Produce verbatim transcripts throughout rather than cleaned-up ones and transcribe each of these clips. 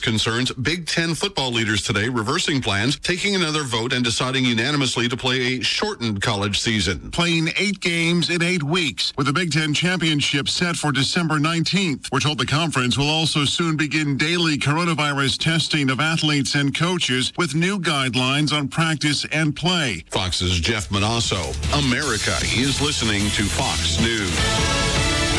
concerns Big Ten football leaders today reversing plans, taking another vote and deciding unanimously to play a shortened college season. Playing eight games in eight weeks with the Big Ten championship set for December nineteenth. We're told the conference will also soon begin daily coronavirus testing of athletes and coaches with new guidelines on practice and play. Fox's Jeff Manasso. America is listening to Fox News.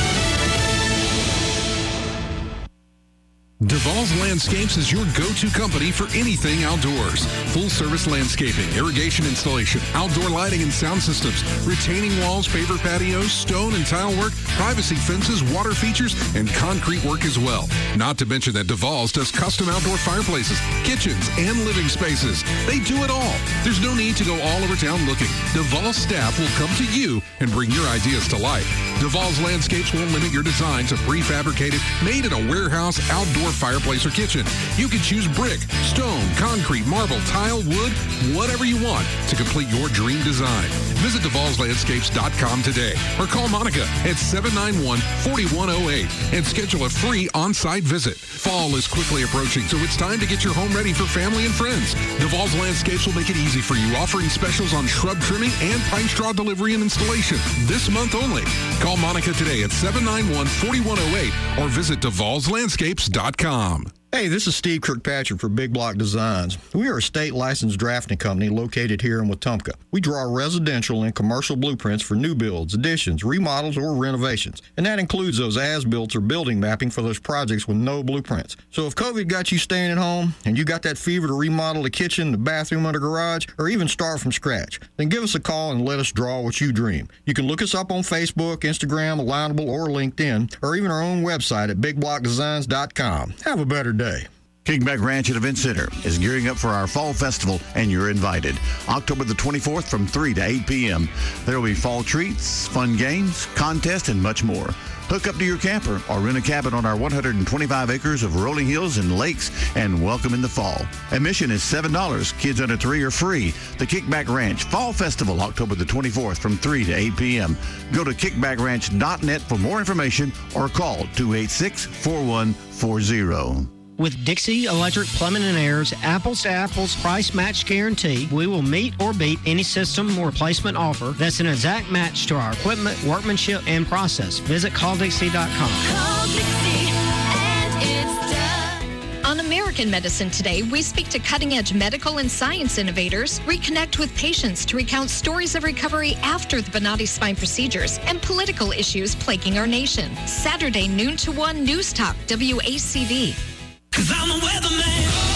DeVal's Landscapes is your go-to company for anything outdoors. Full-service landscaping, irrigation installation, outdoor lighting and sound systems, retaining walls, paver patios, stone and tile work, privacy fences, water features, and concrete work as well. Not to mention that DeVal's does custom outdoor fireplaces, kitchens, and living spaces. They do it all. There's no need to go all over town looking. DeVal's staff will come to you and bring your ideas to life. DeVal's Landscapes won't limit your design to prefabricated, made in a warehouse, outdoor fireplace or kitchen. You can choose brick, stone, concrete, marble, tile, wood, whatever you want to complete your dream design. Visit DeVal's Landscapes dot com today or call Monica at seven nine one, four one zero eight and schedule a free on-site visit. Fall is quickly approaching, so it's time to get your home ready for family and friends. DeVal's Landscapes will make it easy for you, offering specials on shrub trimming and pine straw delivery and installation this month only. Call Monica today at seven nine one, four one zero eight or visit DeVal's Landscapes dot com. Hey, this is Steve Kirkpatrick for Big Block Designs. We are a state licensed drafting company located here in Wetumpka. We draw residential and commercial blueprints for new builds, additions, remodels, or renovations. And that includes those as-built or building mapping for those projects with no blueprints. So if COVID got you staying at home and you got that fever to remodel the kitchen, the bathroom, or the garage, or even start from scratch, then give us a call and let us draw what you dream. You can look us up on Facebook, Instagram, Alignable, or LinkedIn, or even our own website at big block designs dot com. Have a better day. Kickback Ranch and Event Center is gearing up for our fall festival, and you're invited. October the twenty-fourth from three to eight p.m. There will be fall treats, fun games, contests, and much more. Hook up to your camper or rent a cabin on our one hundred twenty-five acres of rolling hills and lakes, and welcome in the fall. Admission is seven dollars. Kids under three are free. The Kickback Ranch Fall Festival, October the twenty-fourth from three to eight p.m. Go to kickback ranch dot net for more information or call two eight six, four one four zero. With Dixie Electric Plumbing and Air's Apples to Apples Price Match Guarantee, we will meet or beat any system or replacement offer that's an exact match to our equipment, workmanship, and process. Visit call dixie dot com. Call Dixie and it's done. On American Medicine Today, we speak to cutting-edge medical and science innovators, reconnect with patients to recount stories of recovery after the Bonati spine procedures, and political issues plaguing our nation. Saturday, noon to one, News Talk, W A C D. Cause I'm the weatherman.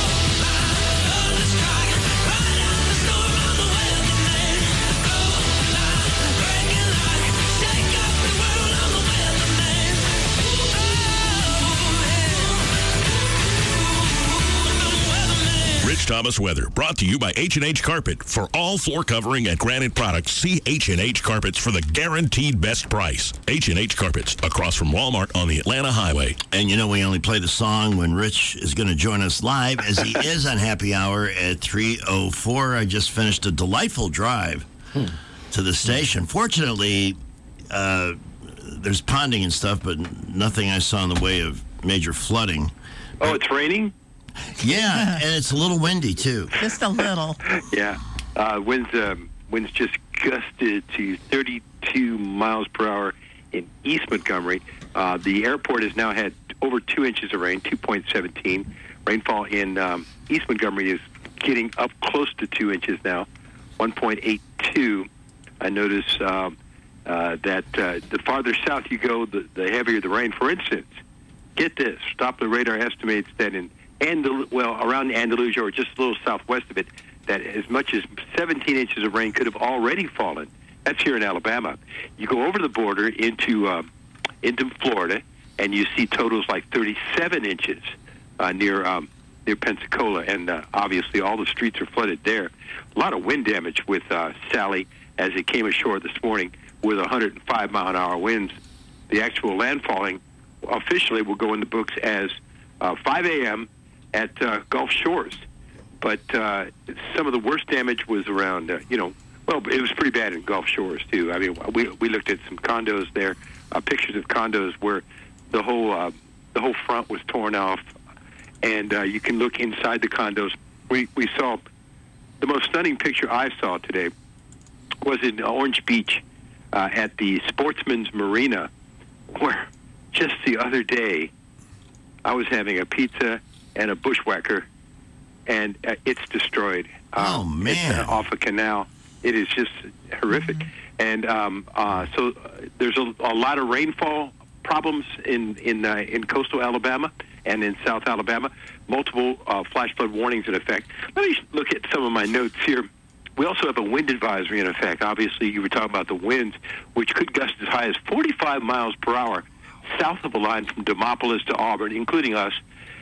Rich Thomas Weather, brought to you by H and H Carpet. For all floor covering and granite products, see H and H Carpets for the guaranteed best price. H and H Carpets, across from Walmart on the Atlanta Highway. And you know, we only play the song when Rich is going to join us live, as he is on Happy Hour at three oh four. I just finished a delightful drive hmm. to the station. Fortunately, uh, there's ponding and stuff, but nothing I saw in the way of major flooding. Oh, it's raining? Yeah, and it's a little windy, too. Just a little. Yeah. Uh, winds, um, winds just gusted to thirty-two miles per hour in East Montgomery. Uh, the airport has now had over two inches of rain, two point one seven. Rainfall in um, East Montgomery is getting up close to two inches now, one point eight two. I notice um, uh, that uh, the farther south you go, the, the heavier the rain. For instance, get this, Doppler radar estimates that in Andal- well, around Andalusia or just a little southwest of it, that as much as seventeen inches of rain could have already fallen. That's here in Alabama. You go over the border into uh, into Florida, and you see totals like thirty-seven inches uh, near um, near Pensacola, and uh, obviously all the streets are flooded there. A lot of wind damage with uh, Sally as it came ashore this morning with one hundred five mile an hour winds. The actual landfalling officially will go in the books as uh, five a.m. at uh, Gulf Shores. But uh, some of the worst damage was around, uh, you know, well, it was pretty bad in Gulf Shores, too. I mean, we we looked at some condos there, uh, pictures of condos where the whole uh, the whole front was torn off, and uh, you can look inside the condos. We we saw the most stunning picture I saw today was in Orange Beach uh, at the Sportsman's Marina, where just the other day I was having a pizza and a bushwhacker, and uh, it's destroyed. Um, oh, man. It's uh, off a canal. It is just horrific. Mm-hmm. And um, uh, so uh, there's a, a lot of rainfall problems in in uh, in coastal Alabama and in South Alabama. Multiple uh, flash flood warnings in effect. Let me look at some of my notes here. We also have a wind advisory in effect. Obviously, you were talking about the winds, which could gust as high as forty-five miles per hour south of the line from Demopolis to Auburn, including us.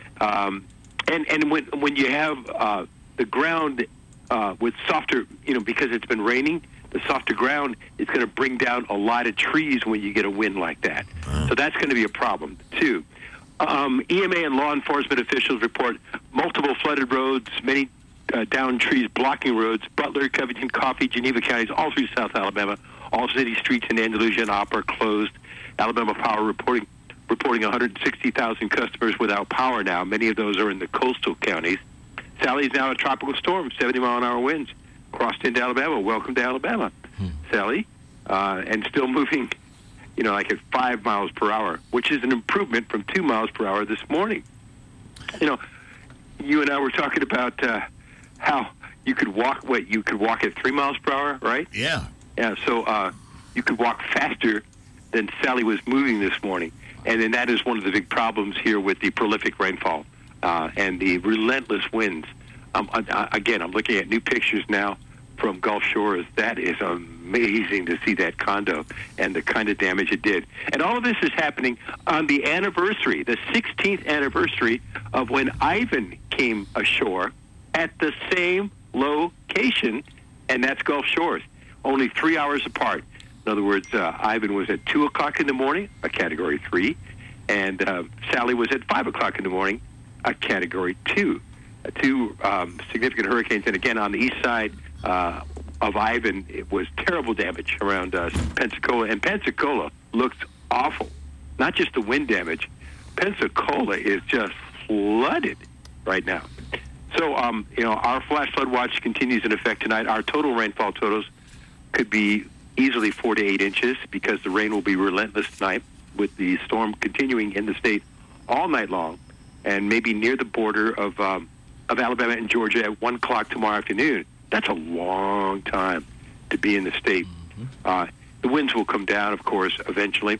Um, and and when when you have uh, the ground uh, with softer, you know, because it's been raining, the softer ground is going to bring down a lot of trees when you get a wind like that. Uh. So that's going to be a problem, too. Um, E M A and law enforcement officials report multiple flooded roads, many uh, downed trees blocking roads. Butler, Covington, Coffee, Geneva counties, all through South Alabama. All city streets in Andalusia and Op are closed. Alabama Power reporting reporting one hundred sixty thousand customers without power now. Many of those are in the coastal counties. Sally is now a tropical storm, seventy mile an hour winds. Crossed into Alabama. Welcome to Alabama, hmm. Sally. Uh, and still moving, you know, like at five miles per hour, which is an improvement from two miles per hour this morning. You know, you and I were talking about uh, how you could walk, what, you could walk at three miles per hour, right? Yeah. Yeah, so uh, you could walk faster than Sally was moving this morning. And then that is one of the big problems here with the prolific rainfall uh, and the relentless winds. Um, I, again, I'm looking at new pictures now from Gulf Shores. That is amazing to see that condo and the kind of damage it did. And all of this is happening on the anniversary, the sixteenth anniversary of when Ivan came ashore at the same location, and that's Gulf Shores, only three hours apart. In other words, uh, Ivan was at two o'clock in the morning, a Category three, and uh, Sally was at five o'clock in the morning, a Category two. Uh, two um, significant hurricanes, and again, on the east side uh, of Ivan, it was terrible damage around uh, Pensacola, and Pensacola looks awful. Not just the wind damage. Pensacola is just flooded right now. So, um, you know, our flash flood watch continues in effect tonight. Our total rainfall totals could be easily four to eight inches because the rain will be relentless tonight, with the storm continuing in the state all night long, and maybe near the border of um, of Alabama and Georgia at one o'clock tomorrow afternoon. That's a long time to be in the state. Mm-hmm. Uh, the winds will come down, of course, eventually,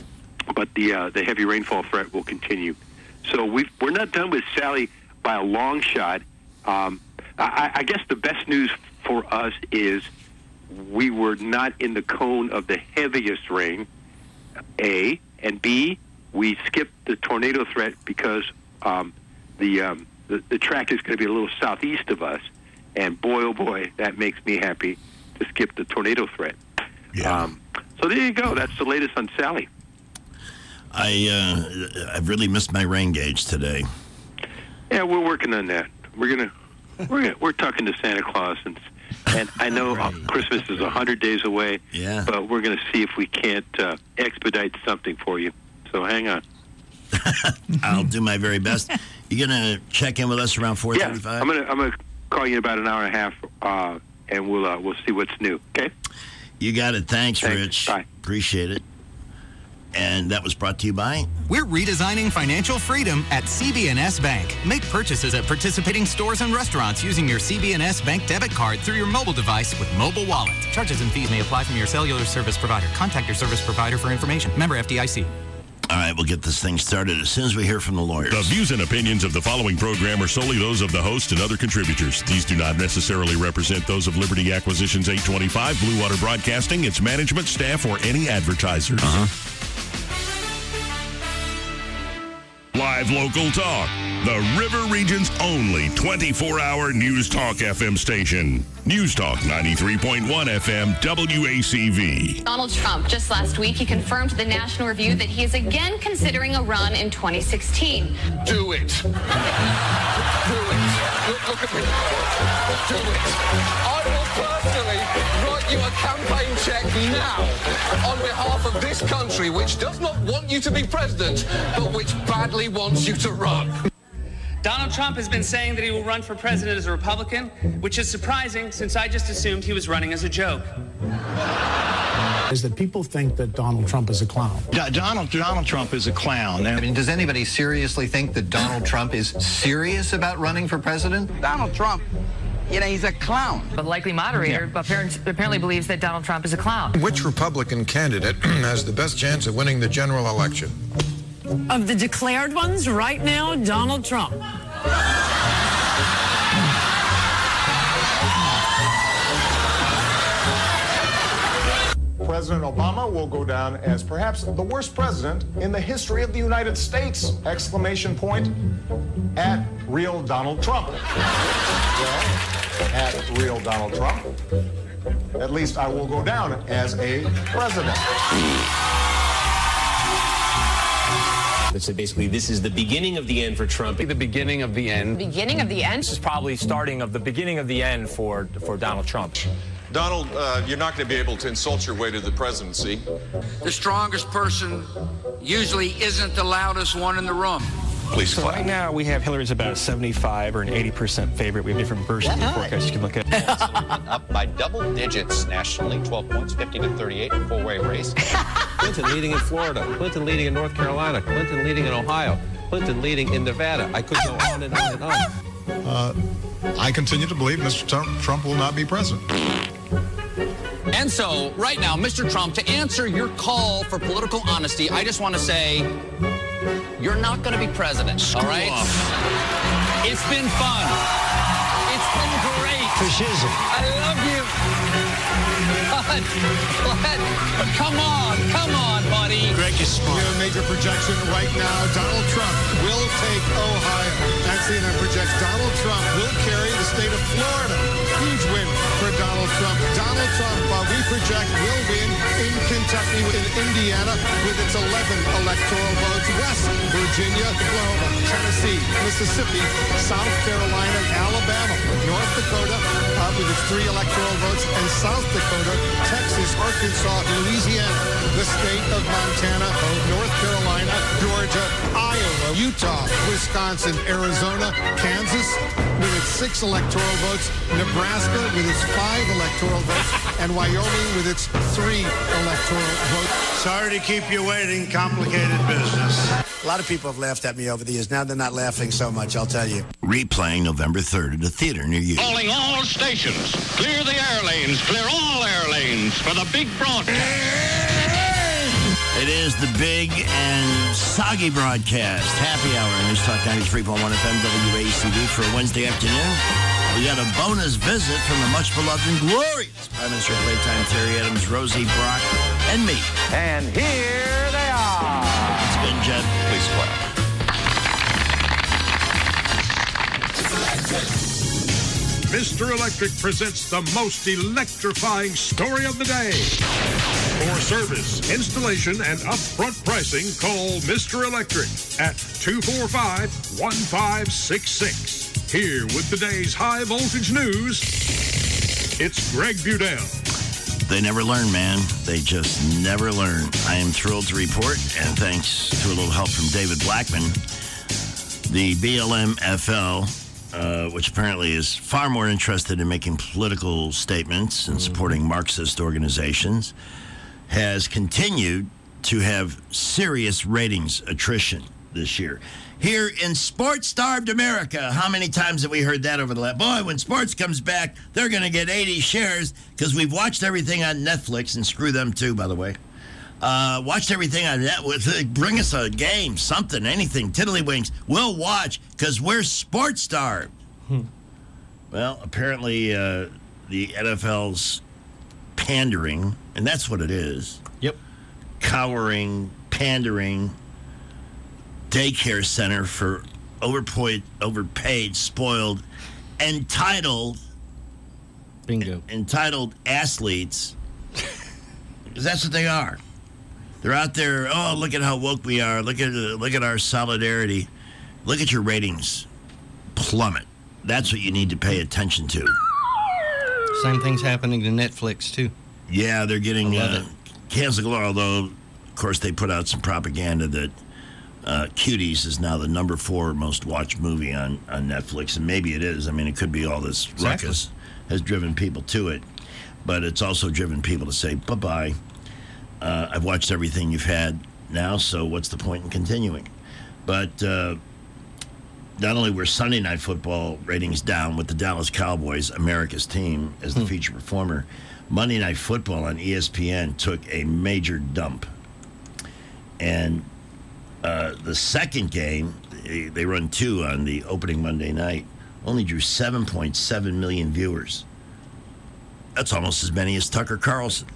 but the uh, the heavy rainfall threat will continue. So we've, we're not done with Sally by a long shot. Um, I, I guess the best news for us is we were not in the cone of the heaviest rain, A, and B, we skipped the tornado threat because um, the, um, the the track is going to be a little southeast of us, and boy, oh boy, that makes me happy to skip the tornado threat. Yeah. Um, so there you go. That's the latest on Sally. I uh, I've really missed my rain gauge today. Yeah, we're working on that. We're gonna we're gonna, we're talking to Santa Claus, and and I know right. uh, Christmas is a hundred days away. Yeah. But we're gonna see if we can't uh, expedite something for you. So hang on. I'll do my very best. You gonna check in with us around four thirty-five? Yeah, I'm gonna I'm gonna call you in about an hour and a half, uh, and we'll uh, we'll see what's new. Okay. You got it. Thanks, Thanks. Rich. Bye. Appreciate it. And that was brought to you by... We're redesigning financial freedom at C B N S Bank. Make purchases at participating stores and restaurants using your C B N S Bank debit card through your mobile device with Mobile Wallet. Charges and fees may apply from your cellular service provider. Contact your service provider for information. Member F D I C. All right, we'll get this thing started as soon as we hear from the lawyers. The views and opinions of the following program are solely those of the host and other contributors. These do not necessarily represent those of Liberty Acquisitions eight twenty-five, Blue Water Broadcasting, its management, staff, or any advertisers. Uh-huh. Live local talk. The River Region's only twenty-four hour News Talk F M station. News Talk ninety-three point one F M W A C V. Donald Trump, just last week, he confirmed to the National Review that he is again considering a run in twenty sixteen. Do it. Do it. Look, look at me. Do it. I will personally write you a campaign check now on behalf of this country, which does not want you to be president, but which badly wants you to run. Donald Trump has been saying that he will run for president as a Republican, which is surprising since I just assumed he was running as a joke. Is that people think that Donald Trump is a clown. D- Donald Donald Trump is a clown. I mean, does anybody seriously think that Donald Trump is serious about running for president? Donald Trump, you know, he's a clown. The likely moderator yeah. apparently, apparently believes that Donald Trump is a clown. Which Republican candidate has the best chance of winning the general election? Of the declared ones right now, Donald Trump. President Obama will go down as perhaps the worst president in the history of the United States! Exclamation point at real Donald Trump. Well, at real Donald Trump, at least I will go down as a president. So basically, this is the beginning of the end for Trump. The beginning of the end. Beginning of the end? This is probably starting of the beginning of the end for, for Donald Trump. Donald, uh, you're not going to be able to insult your way to the presidency. The strongest person usually isn't the loudest one in the room. Please so clap. Right now, we have Hillary's about a seventy-five or an eighty percent favorite. We have different versions of the forecast you can look at. Up by double digits nationally, twelve points, fifty to thirty-eight, a four-way race. Clinton leading in Florida, Clinton leading in North Carolina, Clinton leading in Ohio, Clinton leading in Nevada. I could go on and on and on. Uh, I continue to believe Mister Trump, Trump will not be president. And so, right now, Mister Trump, to answer your call for political honesty, I just want to say, you're not going to be president, Screw all right? Off. It's been fun. It's been great. Fascism. I love you. But, but, but come on, come on, buddy. Greg is smart. Your major projection right now, Donald Trump will take Ohio. And C N N projects Donald Trump will carry the state of Florida. Huge win for Donald Trump. Donald Trump, uh, we project, will win in Kentucky, in Indiana, with its eleven electoral votes. West Virginia, Oklahoma, Tennessee, Mississippi, South Carolina, Alabama, North Dakota, uh, with its three electoral votes, and South Dakota, Texas, Arkansas, Louisiana, the state of Montana, North Carolina, Georgia, Iowa, Utah, Wisconsin, Arizona, Kansas, with its six electoral votes, Nebraska with its five electoral votes, and Wyoming with its three electoral votes. Sorry to keep you waiting. Complicated business. A lot of people have laughed at me over the years. Now they're not laughing so much, I'll tell you. Replaying November third at a theater near you. Calling all stations. Clear the air lanes. Clear all air lanes for the big broadcast. It is the big and soggy broadcast. Happy Hour, News Talk ninety-three point one F M W A C D for a Wednesday afternoon. We got a bonus visit from the much beloved and glorious Prime Minister of Playtime, Terry Adams, Rosie Brock, and me. And here they are. It's been Jed. Please clap. Mister Electric presents the most electrifying story of the day. For service, installation, and upfront pricing, call Mister Electric at two four five, one five six six. Here with today's high voltage news, it's Greg Budell. They never learn, man. They just never learn. I am thrilled to report, and thanks to a little help from David Blackman, the B L M F L, uh, which apparently is far more interested in making political statements and supporting Marxist organizations, has continued to have serious ratings attrition this year. Here in sports-starved America, how many times have we heard that over the last? Boy, when sports comes back, they're going to get eighty shares because we've watched everything on Netflix, and screw them too, by the way. Uh, watched everything on Netflix. Bring us a game, something, anything, tiddlywinks. We'll watch because we're sports-starved. Hmm. Well, apparently uh, the N F L's pandering, and that's what it is. Yep. Cowering, pandering, daycare center for overpaid, overpaid, spoiled, entitled, bingo, entitled athletes, because that's what they are. They're out there. Oh, look at how woke we are. Look at look at our solidarity. Look at your ratings plummet. That's what you need to pay attention to. Same thing's happening to Netflix too. Yeah, they're getting uh, canceled. Although, of course, they put out some propaganda that uh, Cuties is now the number four most watched movie on, on Netflix, and maybe it is. I mean, it could be all this Exactly. ruckus has driven people to it, but it's also driven people to say, bye-bye. Uh, I've watched everything you've had now, so what's the point in continuing? But uh, not only were Sunday Night Football ratings down with the Dallas Cowboys, America's team, as the Hmm. feature performer, Monday Night Football on E S P N took a major dump. And uh, the second game, they, they run two on the opening Monday night, only drew seven point seven million viewers. That's almost as many as Tucker Carlson.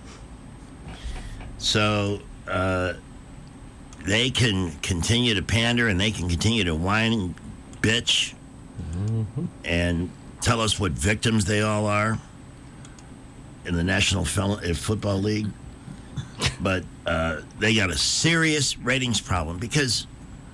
So uh, they can continue to pander and they can continue to whine and bitch Mm-hmm. and tell us what victims they all are in the National Fel- uh, Football League. But uh, they got a serious ratings problem because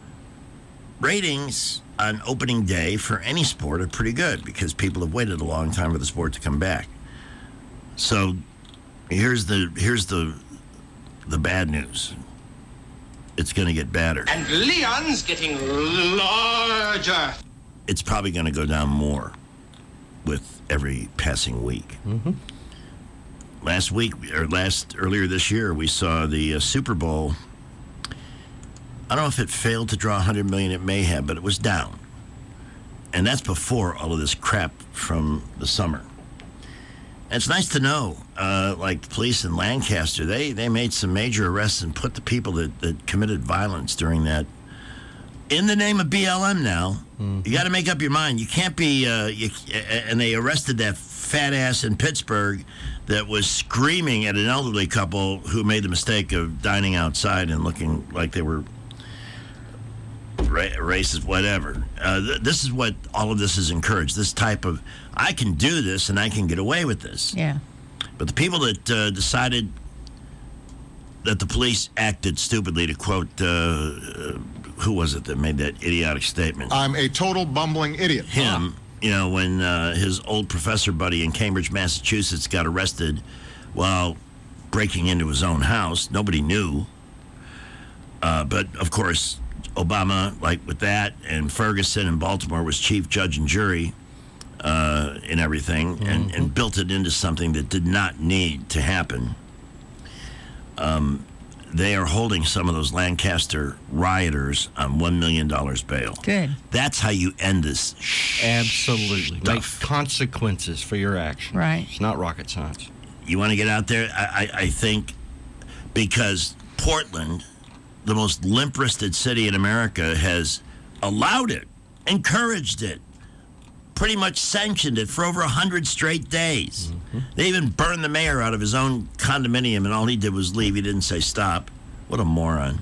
ratings on opening day for any sport are pretty good because people have waited a long time for the sport to come back. So here's the here's the the bad news. It's going to get badder. And Leon's getting larger. It's probably going to go down more with every passing week. Mm-hmm. Last week, or last earlier this year, we saw the uh, Super Bowl. I don't know if it failed to draw one hundred million. It may have, but it was down. And that's before all of this crap from the summer. And it's nice to know, uh, like the police in Lancaster, they, they made some major arrests and put the people that, that committed violence during that in the name of B L M now. Mm-hmm. You got to make up your mind. You can't be, uh, you, and they arrested that fat ass in Pittsburgh that was screaming at an elderly couple who made the mistake of dining outside and looking like they were ra- racist, whatever. Uh, th- this is what all of this is encouraged. This type of, I can do this and I can get away with this. Yeah. But the people that uh, decided that the police acted stupidly, to quote, uh, uh, who was it that made that idiotic statement? I'm a total bumbling idiot. Him, you know, when uh, his old professor buddy in Cambridge, Massachusetts got arrested while breaking into his own house. Nobody knew. Uh, but, of course, Obama, like with that, and Ferguson in Baltimore was chief judge and jury uh, and everything, mm-hmm. and, and built it into something that did not need to happen. Um, they are holding some of those Lancaster rioters on one million dollars bail. Good. That's how you end this Absolutely. stuff. Make consequences for your actions. Right. It's not rocket science. You want to get out there? I, I, I think because Portland, the most limp-wristed city in America, has allowed it, encouraged it, pretty much sanctioned it for over one hundred straight days. Mm-hmm. They even burned the mayor out of his own condominium, and all he did was leave. He didn't say stop. What a moron.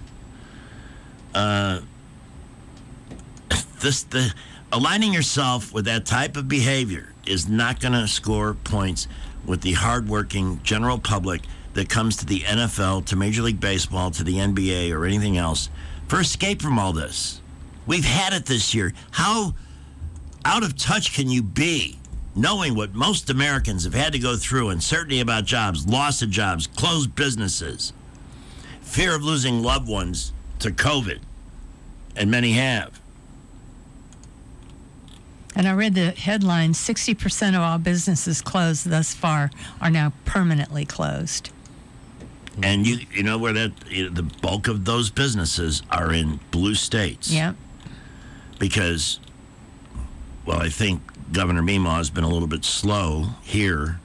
Uh, this the aligning yourself with that type of behavior is not going to score points with the hardworking general public that comes to the N F L, to Major League Baseball, to the N B A, or anything else for escape from all this. We've had it this year. How out of touch can you be, knowing what most Americans have had to go through, uncertainty about jobs, loss of jobs, closed businesses, fear of losing loved ones to COVID, and many have. And I read the headline, sixty percent of all businesses closed thus far are now permanently closed. And you you know where that you know, the bulk of those businesses are in blue states. Yep. Because, well, I think Governor Meemaw has been a little bit slow here.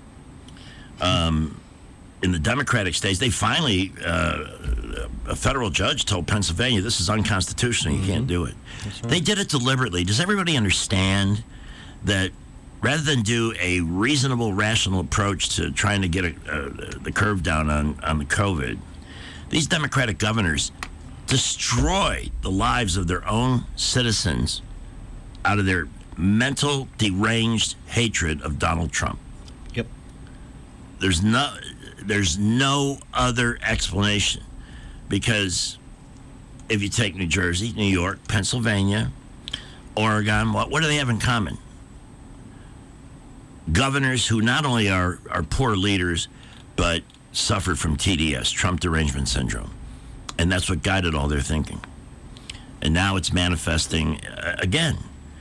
Um, in the Democratic states, they finally, uh, a federal judge told Pennsylvania, this is unconstitutional, you mm-hmm. can't do it. Right. They did it deliberately. Does everybody understand that rather than do a reasonable, rational approach to trying to get a, uh, the curve down on, on the COVID, these Democratic governors destroy the lives of their own citizens out of their mental, deranged hatred of Donald Trump. Yep. There's no, there's no other explanation, because if you take New Jersey, New York, Pennsylvania, Oregon, what, what do they have in common? Governors who not only are, are poor leaders, but suffered from T D S, Trump Derangement Syndrome. And that's what guided all their thinking. And now it's manifesting uh, again.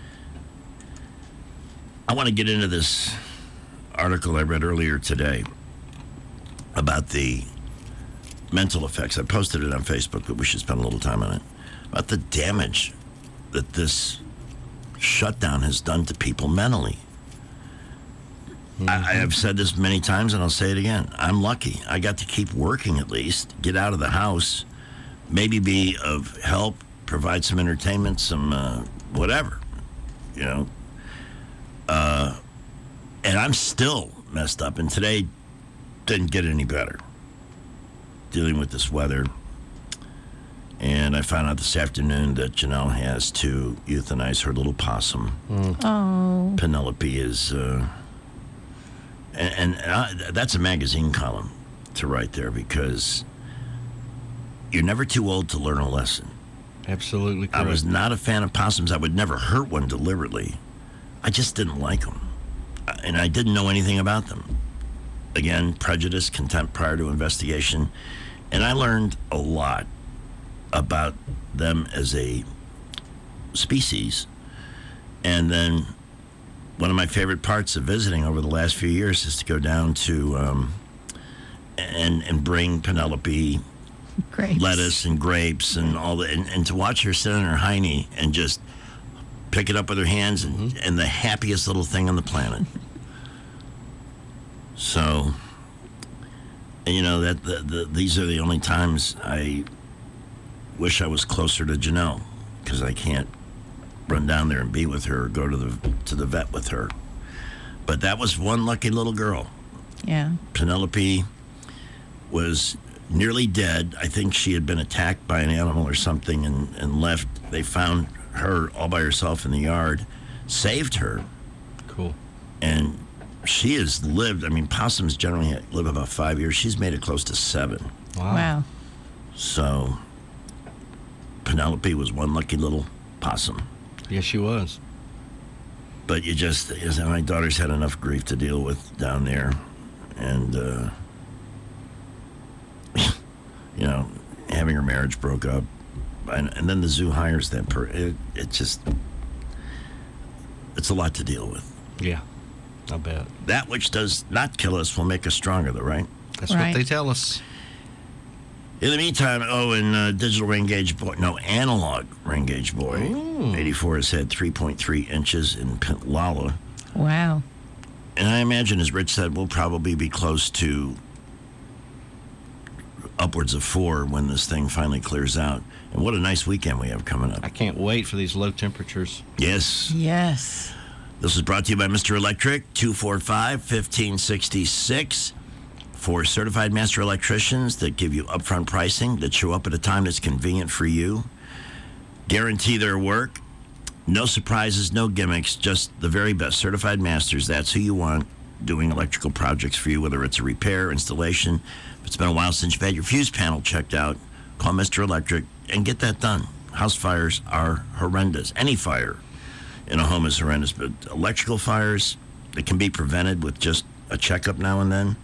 I want to get into this article I read earlier today about the mental effects. I posted it on Facebook, but we should spend a little time on it. About the damage that this shutdown has done to people mentally. Mm-hmm. I, I have said this many times, and I'll say it again. I'm lucky. I got to keep working at least, get out of the house, maybe be of help, provide some entertainment, some uh, whatever, you know. Uh, and I'm still messed up, and today didn't get any better dealing with this weather. And I found out this afternoon that Janelle has to euthanize her little possum. Mm. Oh. Penelope is, uh, and, and I, that's a magazine column to write there, because you're never too old to learn a lesson. Absolutely correct. I was not a fan of possums. I would never hurt one deliberately. I just didn't like them. And I didn't know anything about them. Again, prejudice, contempt prior to investigation. And I learned a lot about them as a species. And then one of my favorite parts of visiting over the last few years is to go down to um, and and bring Penelope grapes. lettuce and grapes and all that, and, and to watch her sit on her hiney and just pick it up with her hands, and, and the happiest little thing on the planet. So, and you know, that the, the, these are the only times I wish I was closer to Janelle, because I can't run down there and be with her or go to the to the vet with her. But that was one lucky little girl. Yeah. Penelope was nearly dead. I think she had been attacked by an animal or something and, and left. They found her all by herself in the yard, saved her. Cool. And she has lived, I mean, possums generally live about five years. She's made it close to seven. Wow. Wow. So Penelope was one lucky little possum. Yes, she was. But you just, my daughter's had enough grief to deal with down there. And, uh, you know, having her marriage broke up. And, and then the zoo hires that per it, it just, it's a lot to deal with. Yeah, I bet. That which does not kill us will make us stronger, though, right? That's right. what they tell us. In the meantime, oh, and uh, digital rain gauge boy, no, analog rain gauge boy, Ooh. eighty-four has had three point three inches in Pensacola. Wow. And I imagine, as Rich said, we'll probably be close to upwards of four when this thing finally clears out. And what a nice weekend we have coming up. I can't wait for these low temperatures. Yes. Yes. This is brought to you by Mister Electric, two four five, one five six six. For certified master electricians that give you upfront pricing, that show up at a time that's convenient for you, guarantee their work, no surprises, no gimmicks, just the very best. Certified masters, that's who you want doing electrical projects for you, whether it's a repair, installation. If it's been a while since you've had your fuse panel checked out, call Mister Electric and get that done. House fires are horrendous. Any fire in a home is horrendous, but electrical fires, that can be prevented with just a checkup now and then.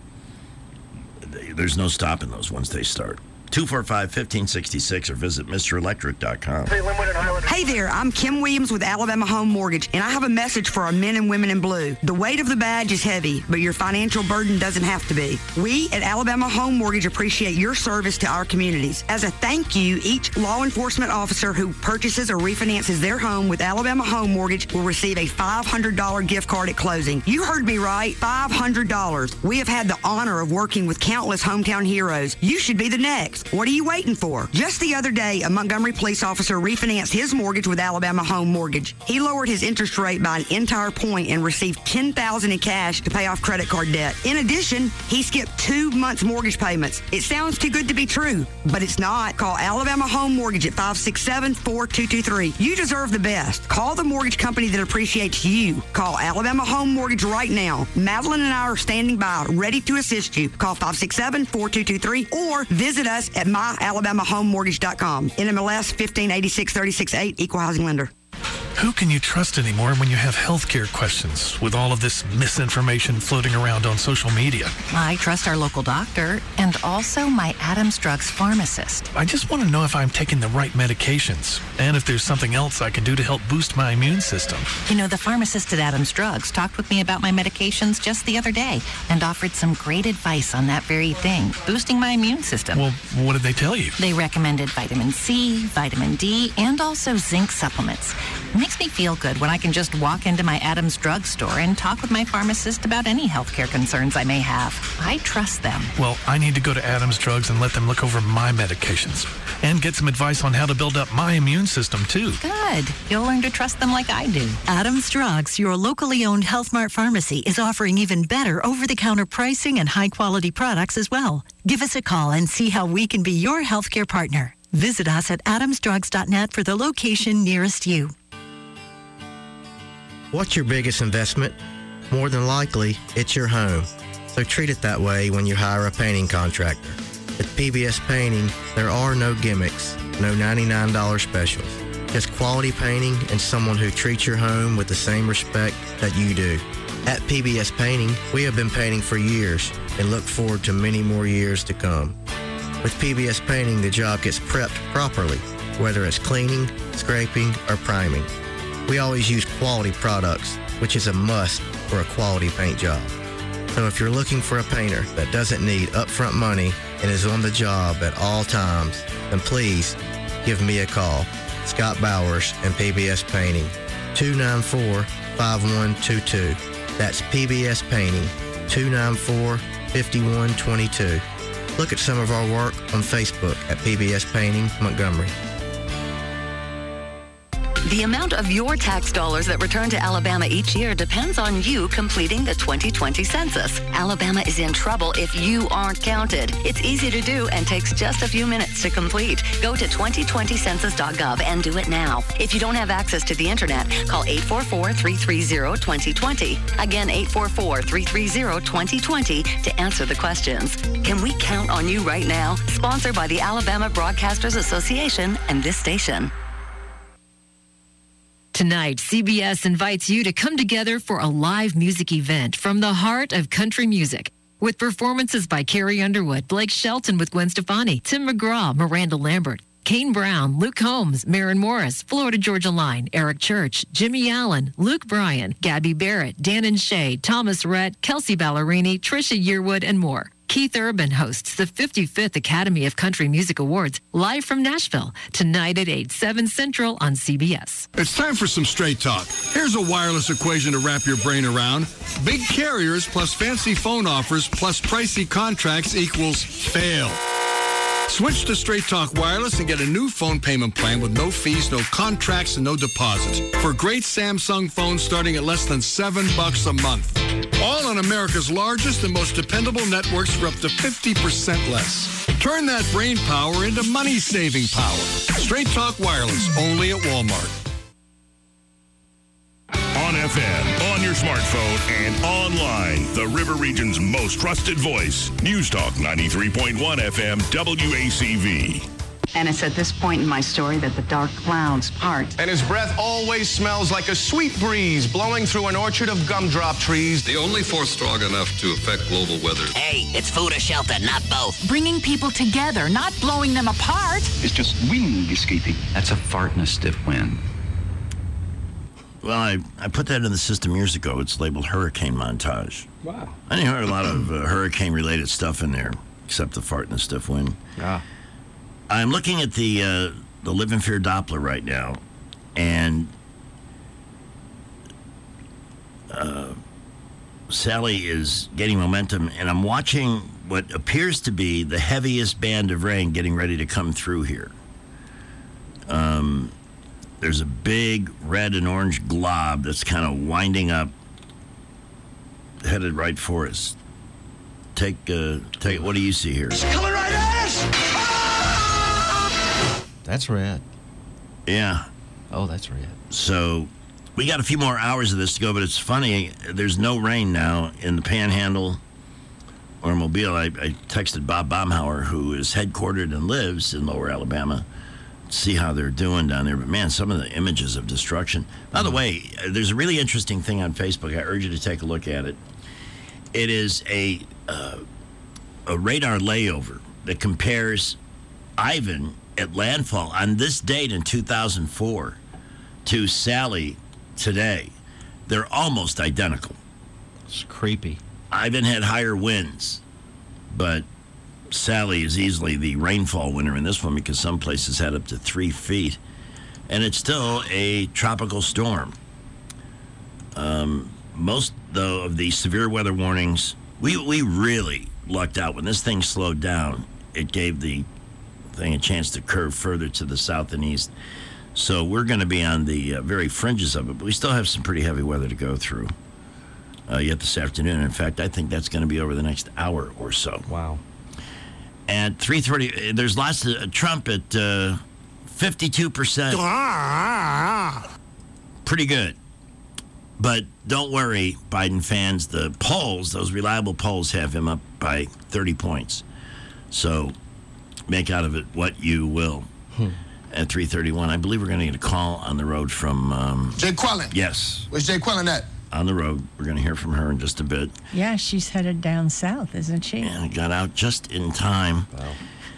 There's no stopping those once they start. two four five, one five six six or visit Mister Electric dot com. Hey there, I'm Kim Williams with Alabama Home Mortgage, and I have a message for our men and women in blue. The weight of the badge is heavy, but your financial burden doesn't have to be. We at Alabama Home Mortgage appreciate your service to our communities. As a thank you, each law enforcement officer who purchases or refinances their home with Alabama Home Mortgage will receive a five hundred dollars gift card at closing. You heard me right, five hundred dollars. We have had the honor of working with countless hometown heroes. You should be the next. What are you waiting for? Just the other day, a Montgomery police officer refinanced his mortgage with Alabama Home Mortgage. He lowered his interest rate by an entire point and received ten thousand dollars in cash to pay off credit card debt. In addition, he skipped two months mortgage payments. It sounds too good to be true, but it's not. Call Alabama Home Mortgage at five six seven, four two two three. You deserve the best. Call the mortgage company that appreciates you. Call Alabama Home Mortgage right now. Madeline and I are standing by, ready to assist you. Call five six seven, four two two three or visit us at my alabama home mortgage dot com. N M L S fifteen eighty-six thirty-six eight, Equal Housing Lender. Who can you trust anymore when you have healthcare questions with all of this misinformation floating around on social media? I trust our local doctor and also my Adams Drugs pharmacist. I just want to know if I'm taking the right medications and if there's something else I can do to help boost my immune system. You know, the pharmacist at Adams Drugs talked with me about my medications just the other day and offered some great advice on that very thing, boosting my immune system. Well, what did they tell you? They recommended vitamin C, vitamin D, and also zinc supplements. It makes me feel good when I can just walk into my Adams Drug store and talk with my pharmacist about any healthcare concerns I may have. I trust them. Well, I need to go to Adams Drugs and let them look over my medications and get some advice on how to build up my immune system, too. Good. You'll learn to trust them like I do. Adams Drugs, your locally owned Health Mart pharmacy, is offering even better over-the-counter pricing and high-quality products as well. Give us a call and see how we can be your healthcare partner. Visit us at adams drugs dot net for the location nearest you. What's your biggest investment? More than likely, it's your home. So treat it that way when you hire a painting contractor. At P B S Painting, there are no gimmicks, no ninety-nine dollars specials. Just quality painting and someone who treats your home with the same respect that you do. At P B S Painting, we have been painting for years and look forward to many more years to come. With P B S Painting, the job gets prepped properly, whether it's cleaning, scraping, or priming. We always use quality products, which is a must for a quality paint job. So if you're looking for a painter that doesn't need upfront money and is on the job at all times, then please give me a call. Scott Bowers and P B S Painting, two nine four, five one two two. That's P B S Painting, two nine four, five one two two. Look at some of our work on Facebook at P B S Painting Montgomery. The amount of your tax dollars that return to Alabama each year depends on you completing the twenty twenty census. Alabama is in trouble if you aren't counted. It's easy to do and takes just a few minutes to complete. Go to twenty twenty census dot gov and do it now. If you don't have access to the internet, call eight four four, three three zero, two zero two zero. Again, eight four four, three three zero, two zero two zero to answer the questions. Can we count on you right now? Sponsored by the Alabama Broadcasters Association and this station. Tonight, C B S invites you to come together for a live music event from the heart of country music. With performances by Carrie Underwood, Blake Shelton with Gwen Stefani, Tim McGraw, Miranda Lambert, Kane Brown, Luke Combs, Maren Morris, Florida Georgia Line, Eric Church, Jimmy Allen, Luke Bryan, Gabby Barrett, Dan and Shay, Thomas Rhett, Kelsey Ballerini, Trisha Yearwood, and more. Keith Urban hosts the fifty-fifth Academy of Country Music Awards live from Nashville tonight at eight, seven Central on C B S. It's time for some straight talk. Here's a wireless equation to wrap your brain around. Big carriers plus fancy phone offers plus pricey contracts equals fail. Switch to Straight Talk Wireless and get a new phone payment plan with no fees, no contracts, and no deposits. For great Samsung phones starting at less than seven bucks a month. All on America's largest and most dependable networks for up to fifty percent less. Turn that brain power into money-saving power. Straight Talk Wireless, only at Walmart. On F M, on your smartphone, and online. The River Region's most trusted voice. News Talk ninety-three point one F M W A C V. And it's at this point in my story that the dark clouds part. And his breath always smells like a sweet breeze blowing through an orchard of gumdrop trees. The only force strong enough to affect global weather. Hey, it's food or shelter, not both. Bringing people together, not blowing them apart. It's just wind escaping. That's a fart in a stiff wind. Well, I, I put that in the system years ago. It's labeled Hurricane Montage. Wow. I didn't hear a lot of uh, hurricane-related stuff in there, except the fart and the stiff wind. Yeah. I'm looking at the uh, the Live in Fear Doppler right now, and uh, Sally is getting momentum, and I'm watching what appears to be the heaviest band of rain getting ready to come through here. Um, there's a big red and orange glob that's kind of winding up, headed right for us. Take, uh, take. What do you see here? It's coming right at us! That's red. Yeah. Oh, that's red. So we got a few more hours of this to go, but it's funny. There's no rain now in the Panhandle or Mobile. I, I texted Bob Baumhauer, who is headquartered and lives in Lower Alabama, to see how they're doing down there. But, man, some of the images of destruction. By the way, there's a really interesting thing on Facebook. I urge you to take a look at it. It is a uh, a radar layover that compares Ivan at landfall on this date in two thousand four to Sally today. They're almost identical. It's creepy. Ivan had higher winds, but Sally is easily the rainfall winner in this one because some places had up to three feet. And it's still a tropical storm. Um, most, though, of the severe weather warnings, we, we really lucked out. When this thing slowed down, it gave the thing a chance to curve further to the south and east. So we're going to be on the uh, very fringes of it, but we still have some pretty heavy weather to go through uh, yet this afternoon. In fact, I think that's going to be over the next hour or so. Wow. At three thirty, there's lots of uh, Trump at uh, fifty-two percent. Pretty good. But don't worry, Biden fans. The polls, those reliable polls, have him up by thirty points. So make out of it what you will. Hmm. At three thirty-one, I believe we're going to get a call on the road from... Um, Jay Quellen. Yes. Where's Jay Quellen at? On the road. We're going to hear from her in just a bit. Yeah, she's headed down south, isn't she? And got out just in time. Wow.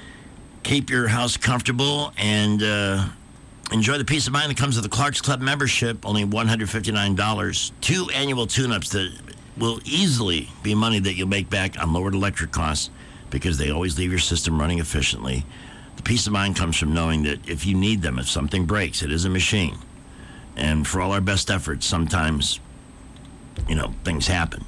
Keep your house comfortable and uh, enjoy the peace of mind that comes with the Clark's Club membership. Only one hundred fifty-nine dollars. Two annual tune-ups that will easily be money that you'll make back on lowered electric costs because they always leave your system running efficiently. The peace of mind comes from knowing that if you need them, if something breaks, it is a machine. And for all our best efforts, sometimes, you know, things happen.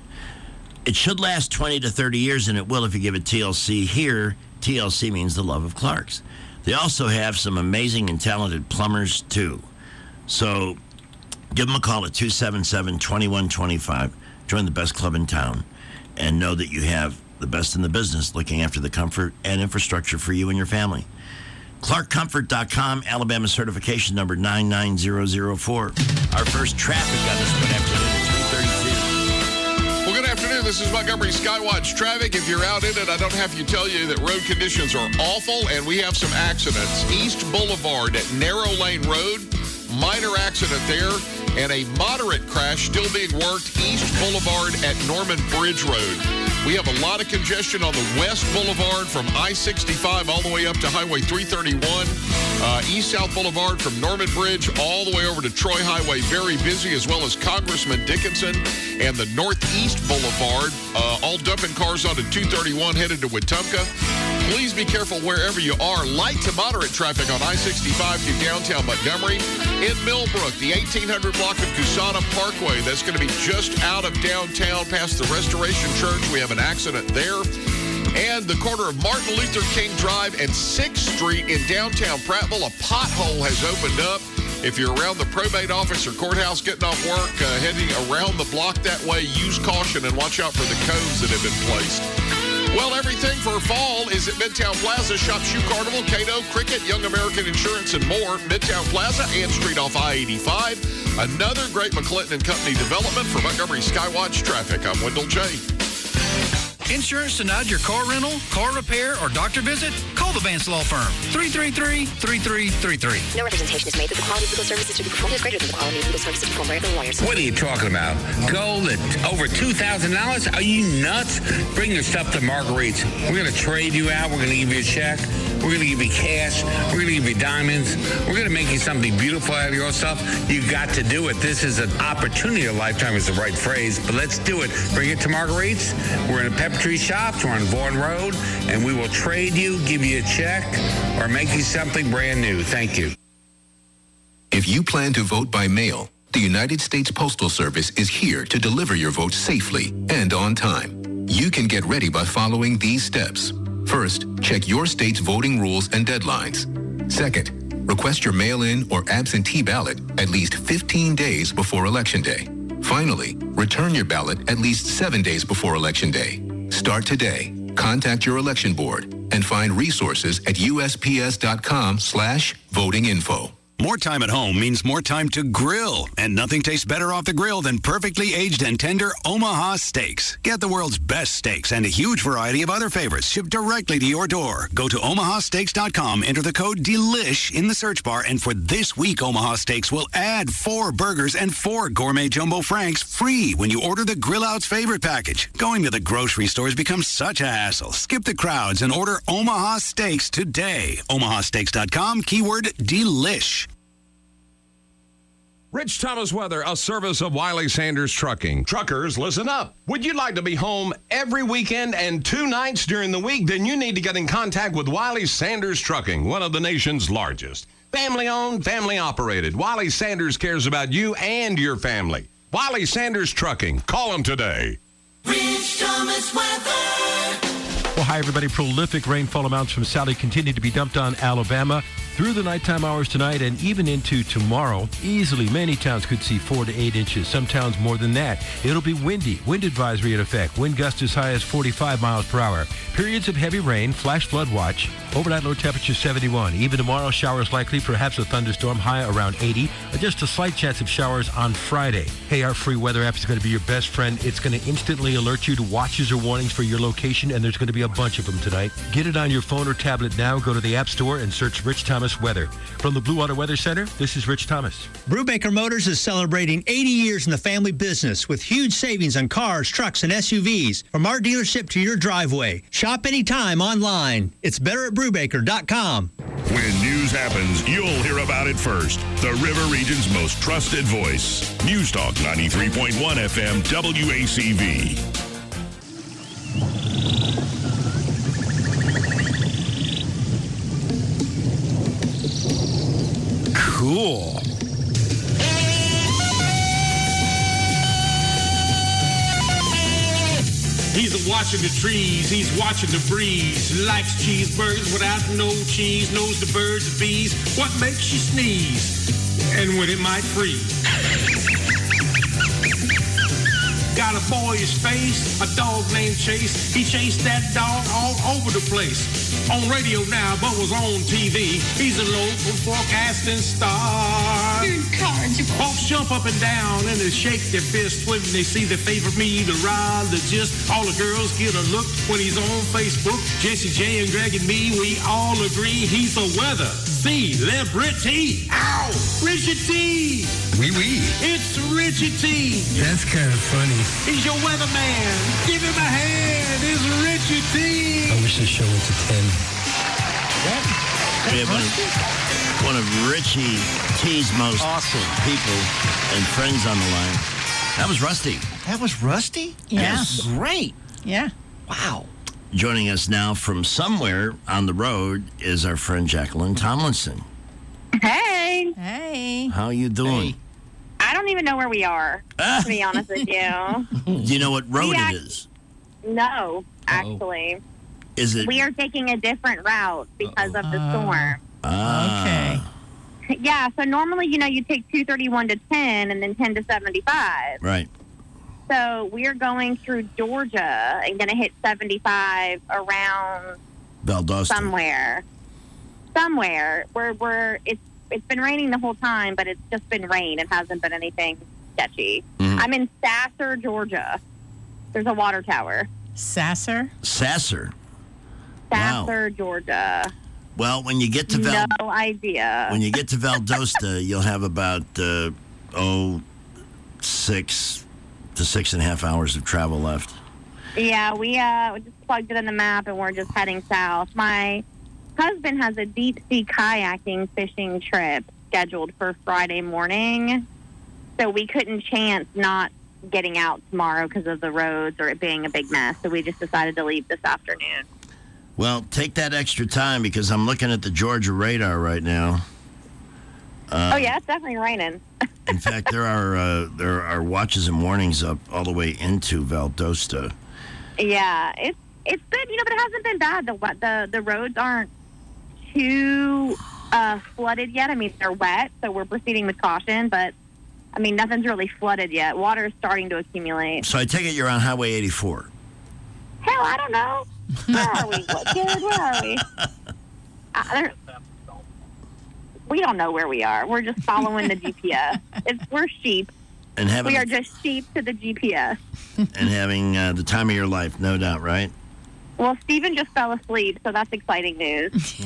It should last twenty to thirty years, and it will if you give it T L C. Here, T L C means the love of Clark's. They also have some amazing and talented plumbers, too. So give them a call at two seven seven, two one two five. Join the best club in town and know that you have the best in the business looking after the comfort and infrastructure for you and your family. Clark Comfort dot com, Alabama certification number nine nine zero zero four. Our first traffic on this one afternoon at three thirty-two. Well, good afternoon. This is Montgomery Skywatch traffic. If you're out in it, I don't have to tell you that road conditions are awful, and we have some accidents. East Boulevard at Narrow Lane Road, minor accident there, and a moderate crash still being worked East Boulevard at Norman Bridge Road. We have a lot of congestion on the West Boulevard from I sixty-five all the way up to Highway three thirty-one. Uh, East-South Boulevard from Norman Bridge all the way over to Troy Highway, very busy, as well as Congressman Dickinson. And the Northeast Boulevard, uh, all dumping cars onto two thirty-one headed to Wetumpka. Please be careful wherever you are. Light to moderate traffic on I sixty-five through downtown Montgomery. In Millbrook, the eighteen hundred block of Cusana Parkway, that's going to be just out of downtown past the Restoration Church. We have an accident there. And the corner of Martin Luther King Drive and sixth Street in downtown Prattville, a pothole has opened up. If you're around the probate office or courthouse getting off work, uh, heading around the block that way, use caution and watch out for the cones that have been placed. Well, everything for fall is at Midtown Plaza. Shop Shoe Carnival, Cato, Cricket, Young American Insurance, and more. Midtown Plaza and Street off I eighty-five. Another great McClinton and Company development for Montgomery Skywatch Traffic. I'm Wendell J. Insurance denied your car rental, car repair, or doctor visit? Call the Vance Law Firm. three three three, three three three three. No representation is made that the quality of legal services to be performed is greater than the quality of legal services performed by other lawyers. What are you talking about? Gold at over two thousand dollars? Are you nuts? Bring your stuff to Marguerite's. We're going to trade you out. We're going to give you a check. We're going to give you cash. We're going to give you diamonds. We're going to make you something beautiful out of your stuff. You got to do it. This is an opportunity. A lifetime is the right phrase, but let's do it. Bring it to Marguerite's. We're in a Pepper Tree Shops. We're on Vaughan Road, and we will trade you, give you a check, or make you something brand new. Thank you. If you plan to vote by mail, the United States Postal Service is here to deliver your vote safely and on time. You can get ready by following these steps. First, check your state's voting rules and deadlines. Second, request your mail-in or absentee ballot at least fifteen days before Election Day. Finally, return your ballot at least seven days before Election Day. Start today. Contact your election board and find resources at U S P S dot com slash voting info. More time at home means more time to grill, and nothing tastes better off the grill than perfectly aged and tender Omaha steaks. Get the world's best steaks and a huge variety of other favorites shipped directly to your door. Go to omaha steaks dot com, enter the code DELISH in the search bar, and for this week, Omaha Steaks will add four burgers and four gourmet jumbo franks free when you order the Grill Out's favorite package. Going to the grocery stores becomes such a hassle. Skip the crowds and order Omaha Steaks today. omaha steaks dot com, keyword DELISH. Rich Thomas weather, a service of Wiley Sanders Trucking. Truckers, listen up. Would you like to be home every weekend and two nights during the week? Then you need to get in contact with Wiley Sanders Trucking, one of the nation's largest. Family owned, family operated. Wiley Sanders cares about you and your family. Wiley Sanders Trucking. Call them today. Rich Thomas weather. Well, hi, everybody. Prolific rainfall amounts from Sally continue to be dumped on Alabama through the nighttime hours tonight and even into tomorrow. Easily, many towns could see four to eight inches. Some towns more than that. It'll be windy. Wind advisory in effect. Wind gusts as high as forty-five miles per hour. Periods of heavy rain. Flash flood watch. Overnight low temperature seventy-one. Even tomorrow, showers likely. Perhaps a thunderstorm. High around eighty. Just a slight chance of showers on Friday. Hey, our free weather app is going to be your best friend. It's going to instantly alert you to watches or warnings for your location, and there's going to be a bunch of them tonight. Get it on your phone or tablet now. Go to the App Store and search Rich Thomas Weather. From the Blue Water Weather Center, this is Rich Thomas. Brubaker Motors is celebrating eighty years in the family business with huge savings on cars, trucks, and S U Vs. From our dealership to your driveway. Shop anytime online. It's better at brubaker dot com. When news happens, you'll hear about it first. The River Region's most trusted voice. News Talk ninety-three point one F M W A C V. Cool. He's watching the trees, he's watching the breeze. Likes cheeseburgers without no cheese. Knows the birds and bees. What makes you sneeze? And when it might freeze. Got a boyish face, a dog named Chase. He chased that dog all over the place. On radio now, but was on T V. He's a local forecasting star. Folks jump up and down and they shake their fists when they see their favorite meat, the ride, the gist. All the girls get a look when he's on Facebook. Jesse J and Greg and me, we all agree he's a weather celebrity. Ow! Richie T! Wee wee. It's Richie T. That's kind of funny. He's your weatherman. Give him a hand. It's Richie T. I wish this show went to ten. We have one of, one of Richie T's most awesome people and friends on the line. That was Rusty. That was Rusty? Yeah. Yes. Great. Yeah. Wow. Joining us now from somewhere on the road is our friend Jacqueline Tomlinson. Hey. Hey. How you doing? I don't even know where we are, to be honest with you. Do you know what road We it act- is? No, actually. Is it? We are taking a different route because of the storm. Ah. Okay. Yeah, so normally, you know, you take two thirty-one to ten and then ten to seventy-five. Right. So we are going through Georgia and going to hit seventy-five around Valdosta. somewhere. Somewhere where we're, it's it's been raining the whole time, but it's just been rain. It hasn't been anything sketchy. Mhm. I'm in Sasser, Georgia. There's a water tower. Sasser? Sasser. Wow. Sasser, Georgia. Well, when you get to Val, No idea. when you get to Valdosta, you'll have about uh, oh six to six and a half hours of travel left. Yeah, we uh we just plugged it in the map and we're just heading south. My husband has a deep sea kayaking fishing trip scheduled for Friday morning, so we couldn't chance not getting out tomorrow because of the roads or it being a big mess. So we just decided to leave this afternoon. Well, take that extra time because I'm looking at the Georgia radar right now. Uh, oh yeah, it's definitely raining. In fact, there are uh, there are watches and warnings up all the way into Valdosta. Yeah, it's it's been, you know, but it hasn't been bad. The the the roads aren't too uh, flooded yet. I mean, they're wet, so we're proceeding with caution. But I mean, nothing's really flooded yet. Water is starting to accumulate. So I take it you're on Highway eighty-four. Hell, I don't know. Where are we? What, Jared, where are we? Uh, there, we don't know where we are. We're just following the G P S. It's, we're sheep. And having We are just sheep to the G P S. and having uh, the time of your life, no doubt, right? Well, Steven just fell asleep, so that's exciting news.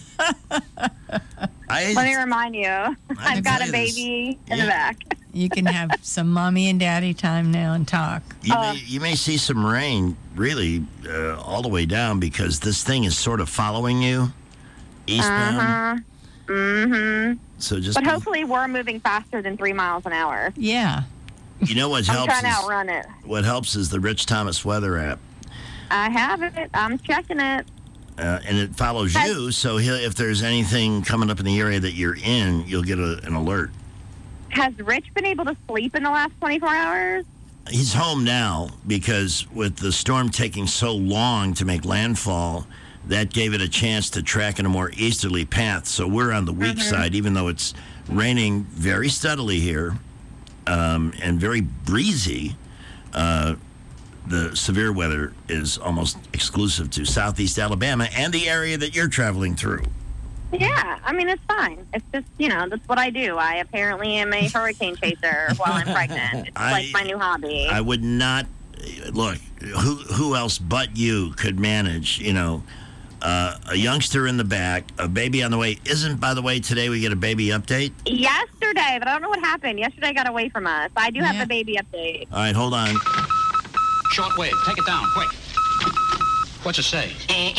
I, Let me remind you, I've got a tell you this. baby in the back. You can have some mommy and daddy time now and talk. You, may, you may see some rain, really, uh, all the way down because this thing is sort of following you eastbound. Uh-huh. Mm-hmm. So just But be- hopefully we're moving faster than three miles an hour. Yeah. you know what I'm helps trying to is, outrun it. what helps is the Rich Thomas weather app. I have it. I'm checking it. Uh, and it follows you, so he'll, if there's anything coming up in the area that you're in, you'll get a, an alert. Has Rich been able to sleep in the last twenty-four hours? He's home now because with the storm taking so long to make landfall, that gave it a chance to track in a more easterly path. So we're on the weak Mm-hmm. side, even though it's raining very steadily here um, and very breezy. Uh, the severe weather is almost exclusive to southeast Alabama and the area that you're traveling through. Yeah, I mean, it's fine. It's just, you know, that's what I do. I apparently am a hurricane chaser while I'm pregnant. It's I- like my new hobby. I would not look. Who who else but you could manage? You know, uh, a youngster in the back, a baby on the way. Isn't, by the way, today we get a baby update? Yesterday, but I don't know what happened. Yesterday got away from us. I do have the baby update. All right, hold on. Short wave. Take it down, quick. What's it say?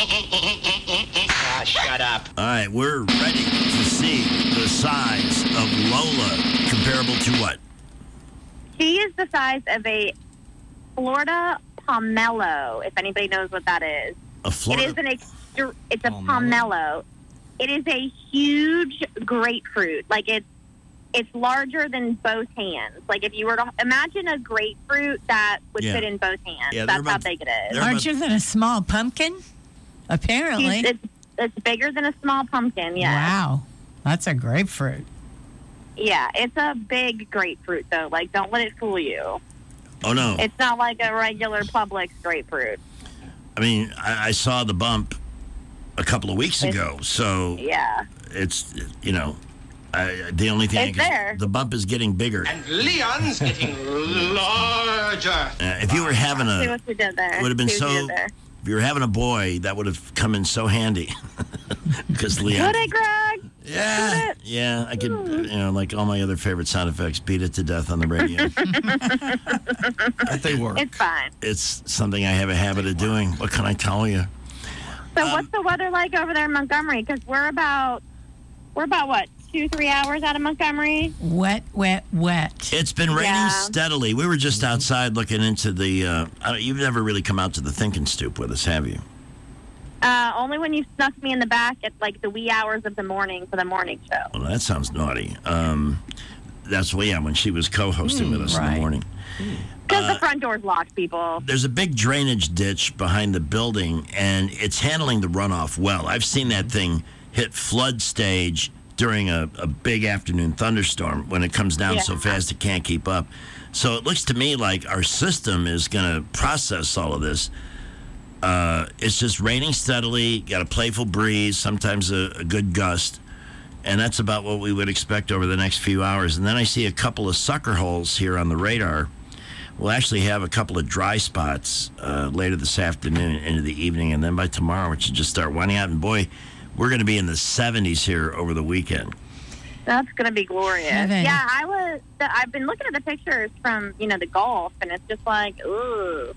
Ah, shut up. All right, we're ready to see the size of Lola comparable to what? She is the size of a Florida pomelo, if anybody knows what that is. A Florida. It is an extr it's a pomelo. It is a huge grapefruit. Like it's it's larger than both hands. Like if you were to imagine a grapefruit that would Yeah. fit in both hands. Yeah, they're That's how about- big it is. Larger than a small pumpkin? Apparently. It's, it's bigger than a small pumpkin, yeah. Wow. That's a grapefruit. Yeah, it's a big grapefruit though. Like don't let it fool you. Oh no! It's not like a regular Publix grapefruit. I mean, I, I saw the bump a couple of weeks ago, so Yeah. it's you know, I, the only thing I It's can, there. the bump is getting bigger. Leon's getting larger. Uh, if you were having See a, what you did there. it would have been See what you so. did there. If you were having a boy, that would have come in so handy. Because Leon. Could it, Greg? Yeah. Yeah, I could, uh, you know, like all my other favorite sound effects, beat it to death on the radio. But they work. It's fine. It's something I have a habit of doing. What can I tell you? So Um, what's the weather like over there in Montgomery? Because we're about, we're about what, two, three hours out of Montgomery? Wet, wet, wet. It's been raining Yeah. steadily. We were just outside looking into the. Uh, I don't- you've never really come out to the Thinking Stoop with us, have you? Uh, only when you snuck me in the back at like the wee hours of the morning for the morning show. Well, that sounds naughty. Um, that's well, yeah, when she was co-hosting with us in the right. morning. Because Uh, the front door's locked, people. There's a big drainage ditch behind the building, and it's handling the runoff well. I've seen that thing hit flood stage during a, a big afternoon thunderstorm when it comes down so Yeah. fast it can't keep up. So it looks to me like our system is going to process all of this. Uh, it's just raining steadily, got a playful breeze, sometimes a, a good gust. And that's about what we would expect over the next few hours. And then I see a couple of sucker holes here on the radar. We'll actually have a couple of dry spots uh, later this afternoon into the evening. And then by tomorrow, it should just start winding out. And boy, we're going to be in the seventies here over the weekend. That's gonna be glorious. Heaven. Yeah, I was. I've been looking at the pictures from you know the Gulf, and it's just like, ooh.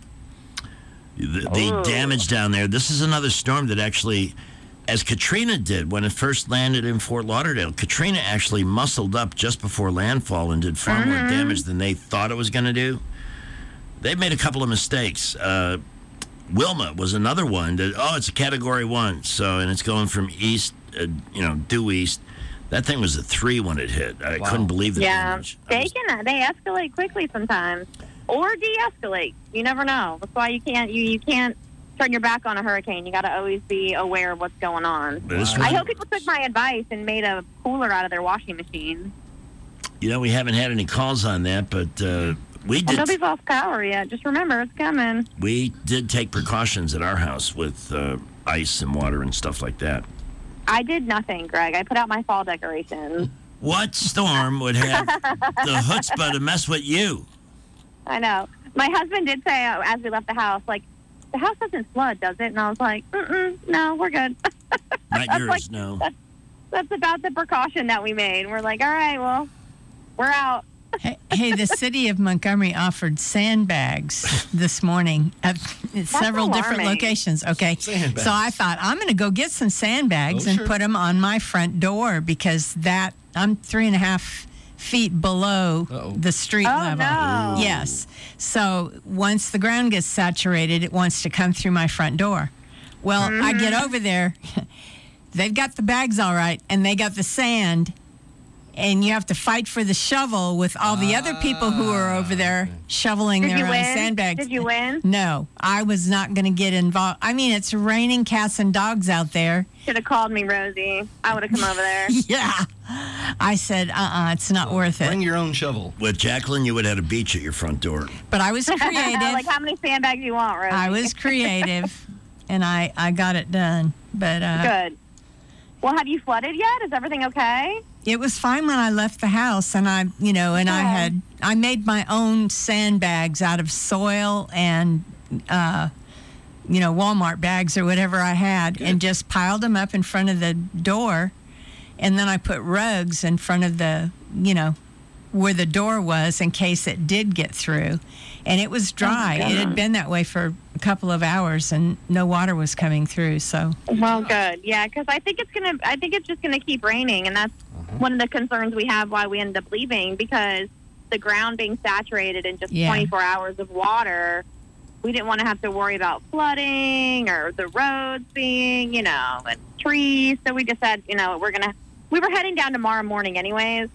The, the Oh. damage down there. This is another storm that actually, as Katrina did when it first landed in Fort Lauderdale, Katrina actually muscled up just before landfall and did far more Mhm. damage than they thought it was going to do. They've made a couple of mistakes. Uh, Wilma was another one that, oh, it's a category one. So, and it's going from east, uh, you know, due east. That thing was a three when it hit. I couldn't believe the Yeah, damage. they can. They escalate quickly sometimes, or de-escalate. You never know. That's why you can't. You you can't turn your back on a hurricane. You got to always be aware of what's going on. But this I one- hope people took my advice and made a cooler out of their washing machine. You know, we haven't had any calls on that, but uh, we Well, did. nobody's lost power yet. Just remember, it's coming. We did take precautions at our house with uh, ice and water and stuff like that. I did nothing, Greg. I put out my fall decorations. What storm would have the chutzpah to mess with you? I know. My husband did say uh, as we left the house, like, the house doesn't flood, does it? And I was like, mm-mm, no, we're good. Not yours, like, no. That's, that's about the precaution that we made. We're like, all right, well, we're out. hey, hey, the city of Montgomery offered sandbags this morning at several different alarming. locations. Okay, Sandbags. so I thought I'm going to go get some sandbags Oh, and sure. put them on my front door because that I'm three and a half feet below Uh-oh. the street Oh, level. no. Yes. So once the ground gets saturated, it wants to come through my front door. Well, I get over there. They've got the bags all right, and they got the sand. And you have to fight for the shovel with all the other people who are over there shoveling Did their you own win? sandbags. Did you win? No, I was not going to get involved. I mean, it's raining cats and dogs out there. Should have called me, Rosie. I would have come over there. Yeah. I said, uh-uh, it's not worth it. Bring your own shovel. With Jacqueline, you would have had a beach at your front door. But I was creative. Like, how many sandbags do you want, Rosie? I was creative, and I, I got it done. But uh, Good. Well, have you flooded yet? Is everything okay? it was fine when I left the house, and I, you know, and I Yeah. had, I made my own sandbags out of soil and, uh, you know, Walmart bags or whatever I had, and just piled them up in front of the door, and then I put rugs in front of the, you know, where the door was in case it did get through, and it was dry. Oh, it had been that way for a couple of hours, and no water was coming through. So, Well, good. Yeah, because I think it's gonna. I think it's just gonna keep raining, and that's one of the concerns we have why we ended up leaving, because the ground being saturated in just Yeah. twenty-four hours of water, we didn't want to have to worry about flooding or the roads being, you know, and trees. So we just said, you know, we're gonna. We were heading down tomorrow morning, anyways.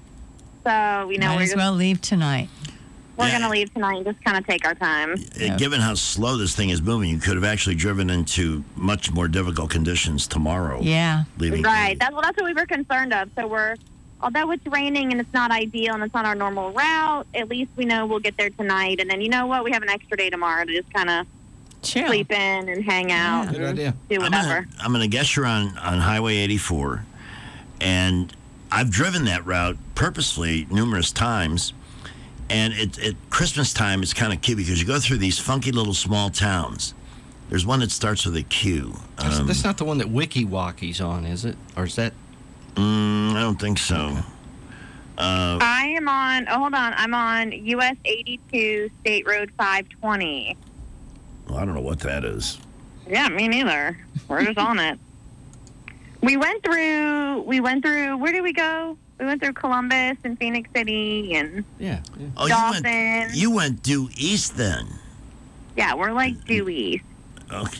So you know, might we're as just, well leave tonight. we're Yeah. gonna leave tonight and just kind of take our time. Uh, Given how slow this thing is moving, you could have actually driven into much more difficult conditions tomorrow. Yeah. Leaving. Right. That's well, that's what we were concerned of. So we're, although it's raining and it's not ideal and it's not our normal route, at least we know we'll get there tonight. And then you know what? We have an extra day tomorrow to just kind of Chill. sleep in and hang out. Good and idea. Do I'm whatever. gonna, I'm gonna guess you're on, on Highway eighty-four, and I've driven that route purposefully numerous times. And it, at Christmas time, it's kind of cute because you go through these funky little small towns. There's one that starts with a Q. That's, Um, that's not the one that Wiki Waki's on, is it? Or is that? mm, I don't think so. Uh, I am on. Oh, hold on. I'm on U S eighty-two State Road five twenty. well, I don't know what that is. Yeah, me neither. We're just on it. We went through. We went through. Where did we go? We went through Columbus and Phoenix City and Yeah. yeah. Oh, you Dawson. went, you went due east then. Yeah, we're like due east. Okay.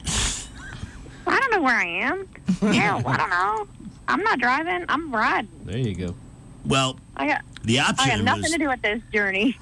I don't know where I am. Yeah, I don't know. I'm not driving. I'm riding. There you go. Well, I got. the I option got nothing was... to do with this journey.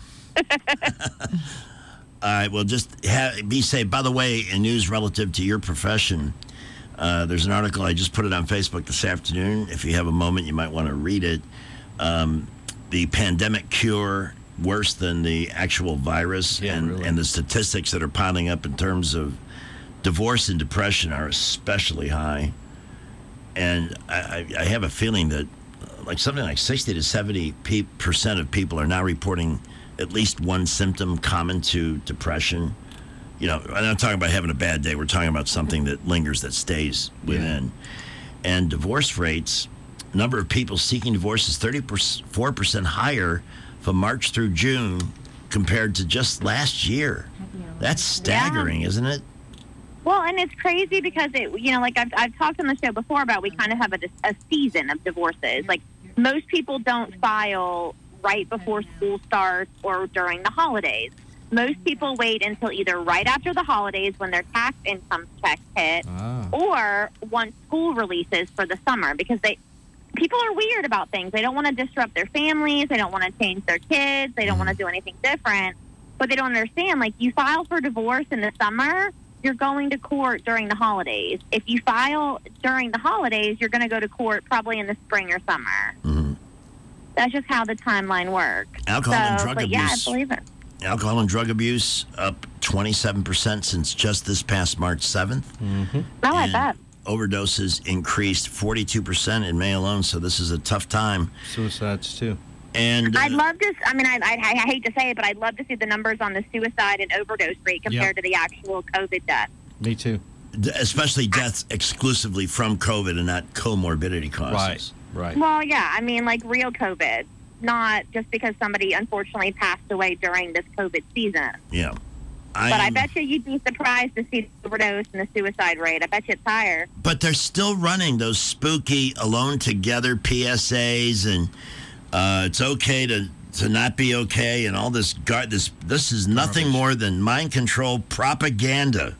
All right, well, just ha- be safe. By the way, in news relative to your profession, uh, there's an article, I just put it on Facebook this afternoon. If you have a moment, you might want to read it. Um, the pandemic cure worse than the actual virus, Yeah, and, really. and the statistics that are piling up in terms of divorce and depression are especially high. And I, I, I have a feeling that uh, like something like sixty to seventy percent of people are now reporting at least one symptom common to depression. You know, I'm not talking about having a bad day. We're talking about something that lingers, that stays within. And divorce rates, number of people seeking divorce is thirty-four percent higher from March through June compared to just last year. That's staggering, isn't it? Well, and it's crazy because it, you know, like I've, I've talked on the show before about we kind of have a, a season of divorces. Like most people don't file right before school starts or during the holidays. Most people wait until either right after the holidays when their tax income checks hit, Ah. or once school releases for the summer, because they people are weird about things. They don't want to disrupt their families. They don't want to change their kids. They don't want to do anything different. But they don't understand, like, you file for divorce in the summer, you're going to court during the holidays. If you file during the holidays, you're going to go to court probably in the spring or summer. Mm-hmm. That's just how the timeline works. Alcohol so, and drug but yeah, abuse. I believe it. Alcohol and drug abuse up twenty-seven percent since just this past March seventh. Mm-hmm. Oh, I And bet. overdoses increased forty-two percent in May alone, so this is a tough time. Suicides, too. And uh, I'd love to, I mean, I, I, I hate to say it, but I'd love to see the numbers on the suicide and overdose rate compared Yep. to the actual COVID death. Me too. d- especially deaths exclusively from COVID and not comorbidity causes. Right, right. Well, yeah, I mean, like real COVID, not just because somebody unfortunately passed away during this COVID season. Yeah. But I I'm- bet you you'd be surprised to see the overdose and the suicide rate. I bet you it's higher. But they're still running those spooky alone together P S As, and uh, it's okay to, to not be okay, and all this gar- this this is nothing more than mind control propaganda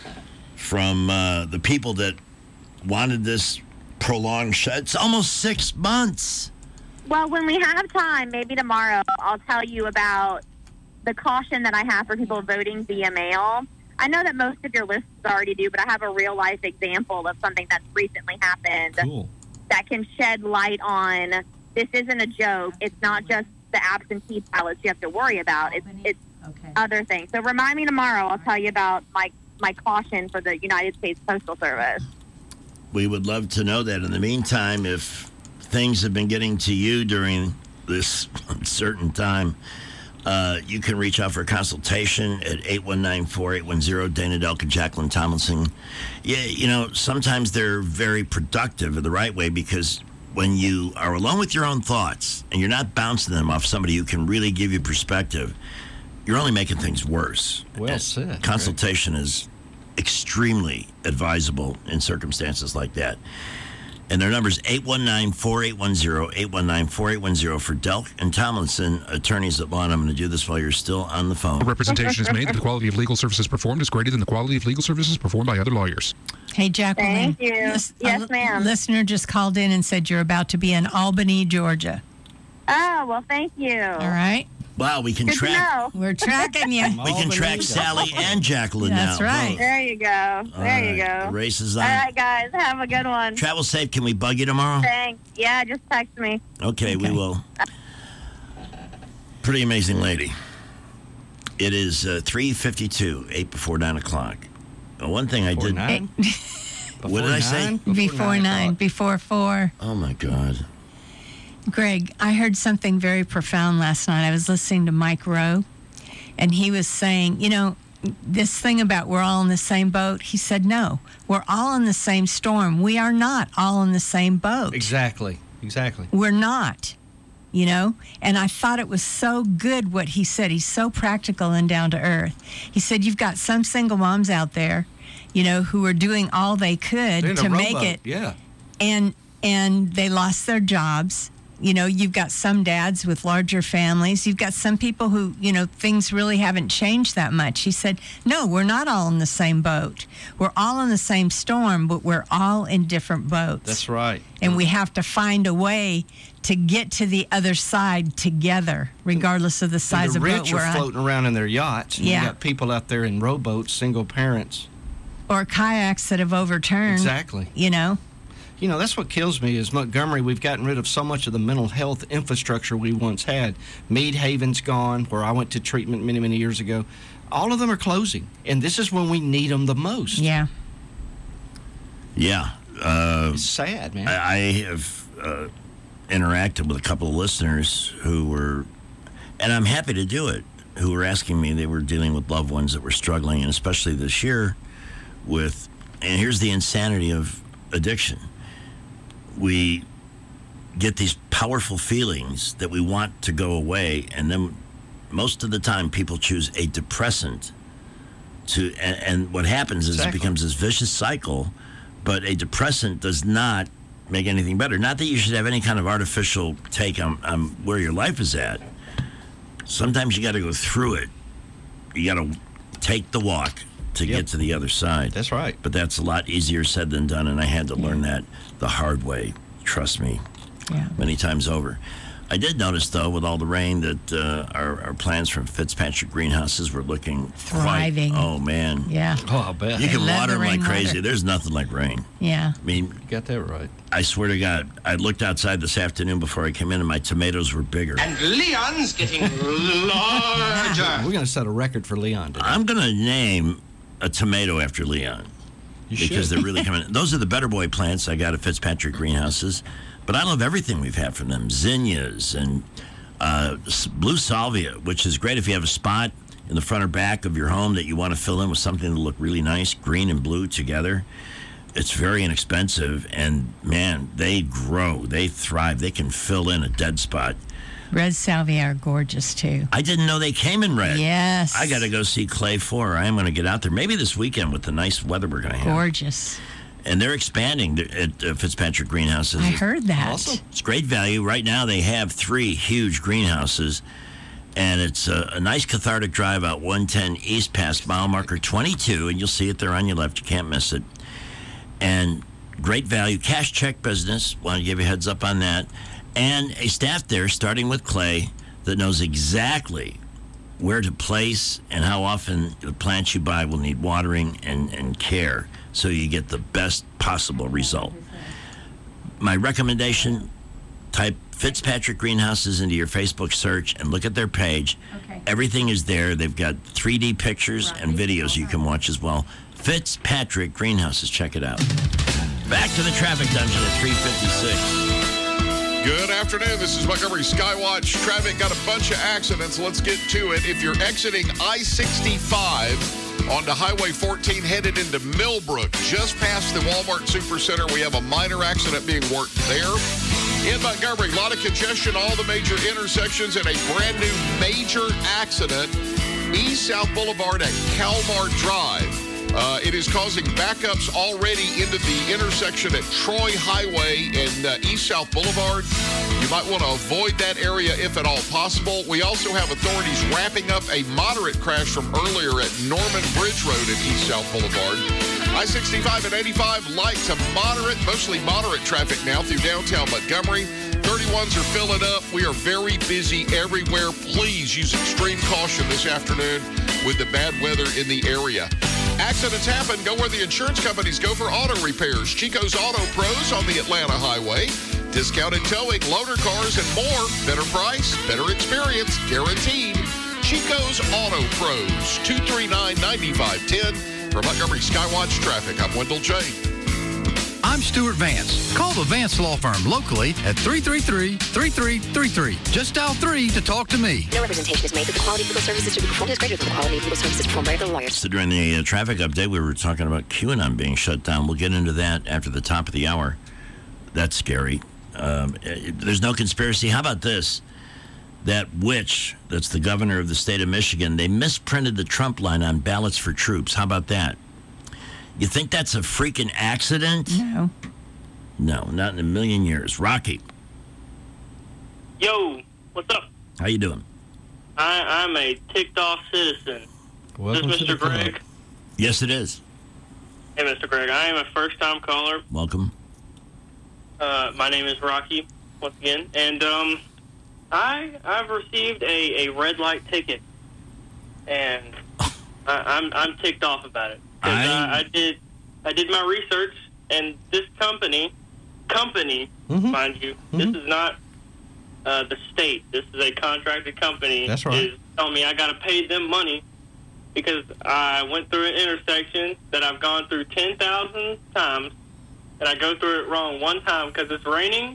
from uh, the people that wanted this prolonged shut. It's almost six months. Well, when we have time, maybe tomorrow, I'll tell you about the caution that I have for people voting via mail. I know that most of your lists already do, but I have a real-life example of something that's recently happened Cool. that can shed light on this isn't a joke. It's not just the absentee ballots you have to worry about. It's, it's other things. So remind me tomorrow. I'll tell you about my, my caution for the United States Postal Service. We would love to know that. In the meantime, if things have been getting to you during this uncertain time, uh, you can reach out for a consultation at eight one nine, four eight one zero, Dana Delka, Jacqueline Tomlinson. Yeah, you know, sometimes they're very productive in the right way, because when you are alone with your own thoughts and you're not bouncing them off somebody who can really give you perspective, you're only making things worse. Well And said. Consultation is extremely advisable in circumstances like that. And their number is eight one nine, four eight one zero, eight one nine, four eight one zero for Delk and Tomlinson, attorneys at law. And I'm going to do this while you're still on the phone. Representation is made that the quality of legal services performed is greater than the quality of legal services performed by other lawyers. Hey, Jacqueline. Thank you. Lis- a Yes, li- ma'am. Listener just called in and said you're about to be in Albany, Georgia. Oh, well, thank you. All right. Wow, we can Good to track. know. We're tracking you. We can track Sally and Jacqueline now. That's right. both. There you go. There All you right, go. the race is All on. right, guys. Have a good one. Travel safe. Can we bug you tomorrow? Thanks. Yeah, just text me. Okay, we will. Pretty amazing lady. It is uh, three fifty-two, eight before nine o'clock. Uh, one thing I did. nine? What did I say? Before, before nine, nine before four. Oh my God. Greg, I heard something very profound last night. I was listening to Mike Rowe, and he was saying, you know, this thing about we're all in the same boat. He said, no, we're all in the same storm. We are not all in the same boat. Exactly. Exactly. We're not, you know? And I thought it was so good what he said. He's so practical and down to earth. He said, you've got some single moms out there, you know, who are doing all they could In a to make rowboat, it. Yeah. And and they lost their jobs. You know, you've got some dads with larger families. You've got some people who, you know, things really haven't changed that much. He said, no, we're not all in the same boat. We're all in the same storm, but we're all in different boats. That's right. And we have to find a way to get to the other side together, regardless of the size And the of boat rich we're are on. floating around in their yachts. And Yeah. You got people out there in rowboats, single parents. Or kayaks that have overturned. Exactly. You know? You know, that's what kills me is Montgomery, we've gotten rid of so much of the mental health infrastructure we once had. Mead Haven's gone, where I went to treatment many, many years ago. All of them are closing, and this is when we need them the most. Yeah. Yeah. Uh, It's sad, man. I, I have uh, interacted with a couple of listeners who were, and I'm happy to do it, who were asking me, they were dealing with loved ones that were struggling, and especially this year with, and here's the insanity of addiction. We get these powerful feelings that we want to go away, and then most of the time people choose a depressant to, and, and what happens is Exactly. it becomes this vicious cycle, but a depressant does not make anything better. Not that you should have any kind of artificial take on, on where your life is at. Sometimes you got to go through it. You got to take the walk to Yep. get to the other side. That's right. But that's a lot easier said than done, and I had to learn that the hard way. Trust me, Yeah. many times over. I did notice, though, with all the rain, that uh, our, our plans from Fitzpatrick greenhouses were looking Thriving. Quite, oh, man. Yeah. Oh, I bet. You They can love water the them like rainwater. crazy. There's nothing like rain. Yeah. I mean, You got that right. I swear to God, I looked outside this afternoon before I came in, and my tomatoes were bigger. And Leon's getting larger. We're going to set a record for Leon today. I'm going to name a tomato after Leon. because should. they're really coming. Those are the Better Boy plants I got at Fitzpatrick Greenhouses. But I love everything we've had from them. Zinnias and uh, blue salvia, which is great if you have a spot in the front or back of your home that you want to fill in with something to look really nice, green and blue together. It's very inexpensive, and, man, they grow. They thrive. They can fill in a dead spot. Red salvia are gorgeous, too. I didn't know they came in red. Yes. I got to go see Clay four. I am going to get out there. Maybe this weekend with the nice weather we're going to have. Gorgeous. And they're expanding at uh, Fitzpatrick Greenhouses. I heard that. Awesome. It's great value. Right now they have three huge greenhouses, and it's a, a nice cathartic drive out one ten east past mile marker twenty-two, and you'll see it there on your left. You can't miss it. And great value. Cash check business. Want to give you a heads up on that. And a staff there, starting with Clay, that knows exactly where to place and how often the plants you buy will need watering and, and care, so you get the best possible result. My recommendation, type Fitzpatrick Greenhouses into your Facebook search and look at their page. Okay. Everything is there. They've got three D pictures and videos you can watch as well. Fitzpatrick Greenhouses. Check it out. Back to the traffic dungeon at three fifty-six. Good afternoon. This is Montgomery Skywatch. Traffic got a bunch of accidents. Let's get to it. If you're exiting I sixty-five onto Highway fourteen headed into Millbrook, just past the Walmart Supercenter, we have a minor accident being worked there. In Montgomery, a lot of congestion, all the major intersections, and a brand new major accident East South Boulevard at Kalmar Drive. Uh, it is causing backups already into the intersection at Troy Highway and uh, East South Boulevard. You might want to avoid that area if at all possible. We also have authorities wrapping up a moderate crash from earlier at Norman Bridge Road at East South Boulevard. I sixty-five and eighty-five, light to moderate, mostly moderate traffic now through downtown Montgomery. thirty-ones are filling up. We are very busy everywhere. Please use extreme caution this afternoon with the bad weather in the area. Accidents happen. Go where the insurance companies go for auto repairs. Chico's Auto Pros on the Atlanta Highway. Discounted towing, loaner cars, and more. Better price, better experience, guaranteed. Chico's Auto Pros, two three nine, nine five one zero. For Montgomery Skywatch Traffic, I'm Wendell J. I'm Stuart Vance. Call the Vance Law Firm locally at three three three, three three three three. Just dial three to talk to me. No representation is made that the quality of legal services to be performed is greater than the quality of legal services performed by other lawyers. So during the uh, traffic update, we were talking about QAnon being shut down. We'll get into that after the top of the hour. That's scary. Um, there's no conspiracy. How about this? That witch, that's the governor of the state of Michigan, they misprinted the Trump line on ballots for troops. How about that? You think that's a freaking accident? No. No, not in a million years. Rocky. Yo, what's up? How you doing? I, I'm a ticked-off citizen. Welcome is this Mister to the Greg? club. Yes, it is. Hey, Mister Greg. I am a first-time caller. Welcome. Uh, my name is Rocky, once again. And um, I, I've received a, a red light ticket. And I, I'm I'm ticked off about it. Because I, I did I did my research, and this company, company, Mm-hmm. mind you, Mm-hmm. this is not uh, the state. This is a contracted company. That's right. Is telling me I got to pay them money because I went through an intersection that I've gone through ten thousand times, and I go through it wrong one time because it's raining,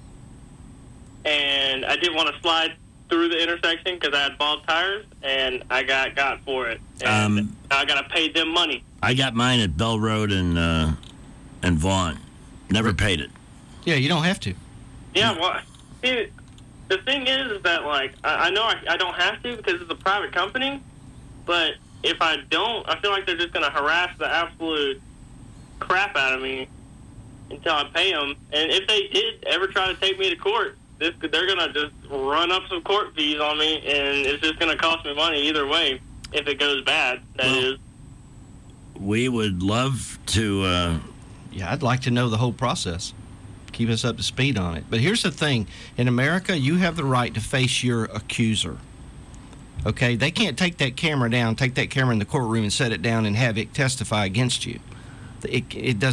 and I didn't want to slide through the intersection because I had bald tires, and I got got for it. And Um, I got to pay them money. I got mine at Bell Road and uh, and Vaughn. Never paid it. Yeah, you don't have to. Yeah, well, see, the thing is, is that, like, I, I know I, I don't have to because it's a private company, but if I don't, I feel like they're just going to harass the absolute crap out of me until I pay them. And if they did ever try to take me to court, this, they're going to just run up some court fees on me, and it's just going to cost me money either way if it goes bad, that Well, is. We would love to... Uh, Yeah, I'd like to know the whole process. Keep us up to speed on it. But here's the thing. In America, you have the right to face your accuser. Okay? They can't take that camera down, take that camera in the courtroom and set it down and have it testify against you. It, it doesn't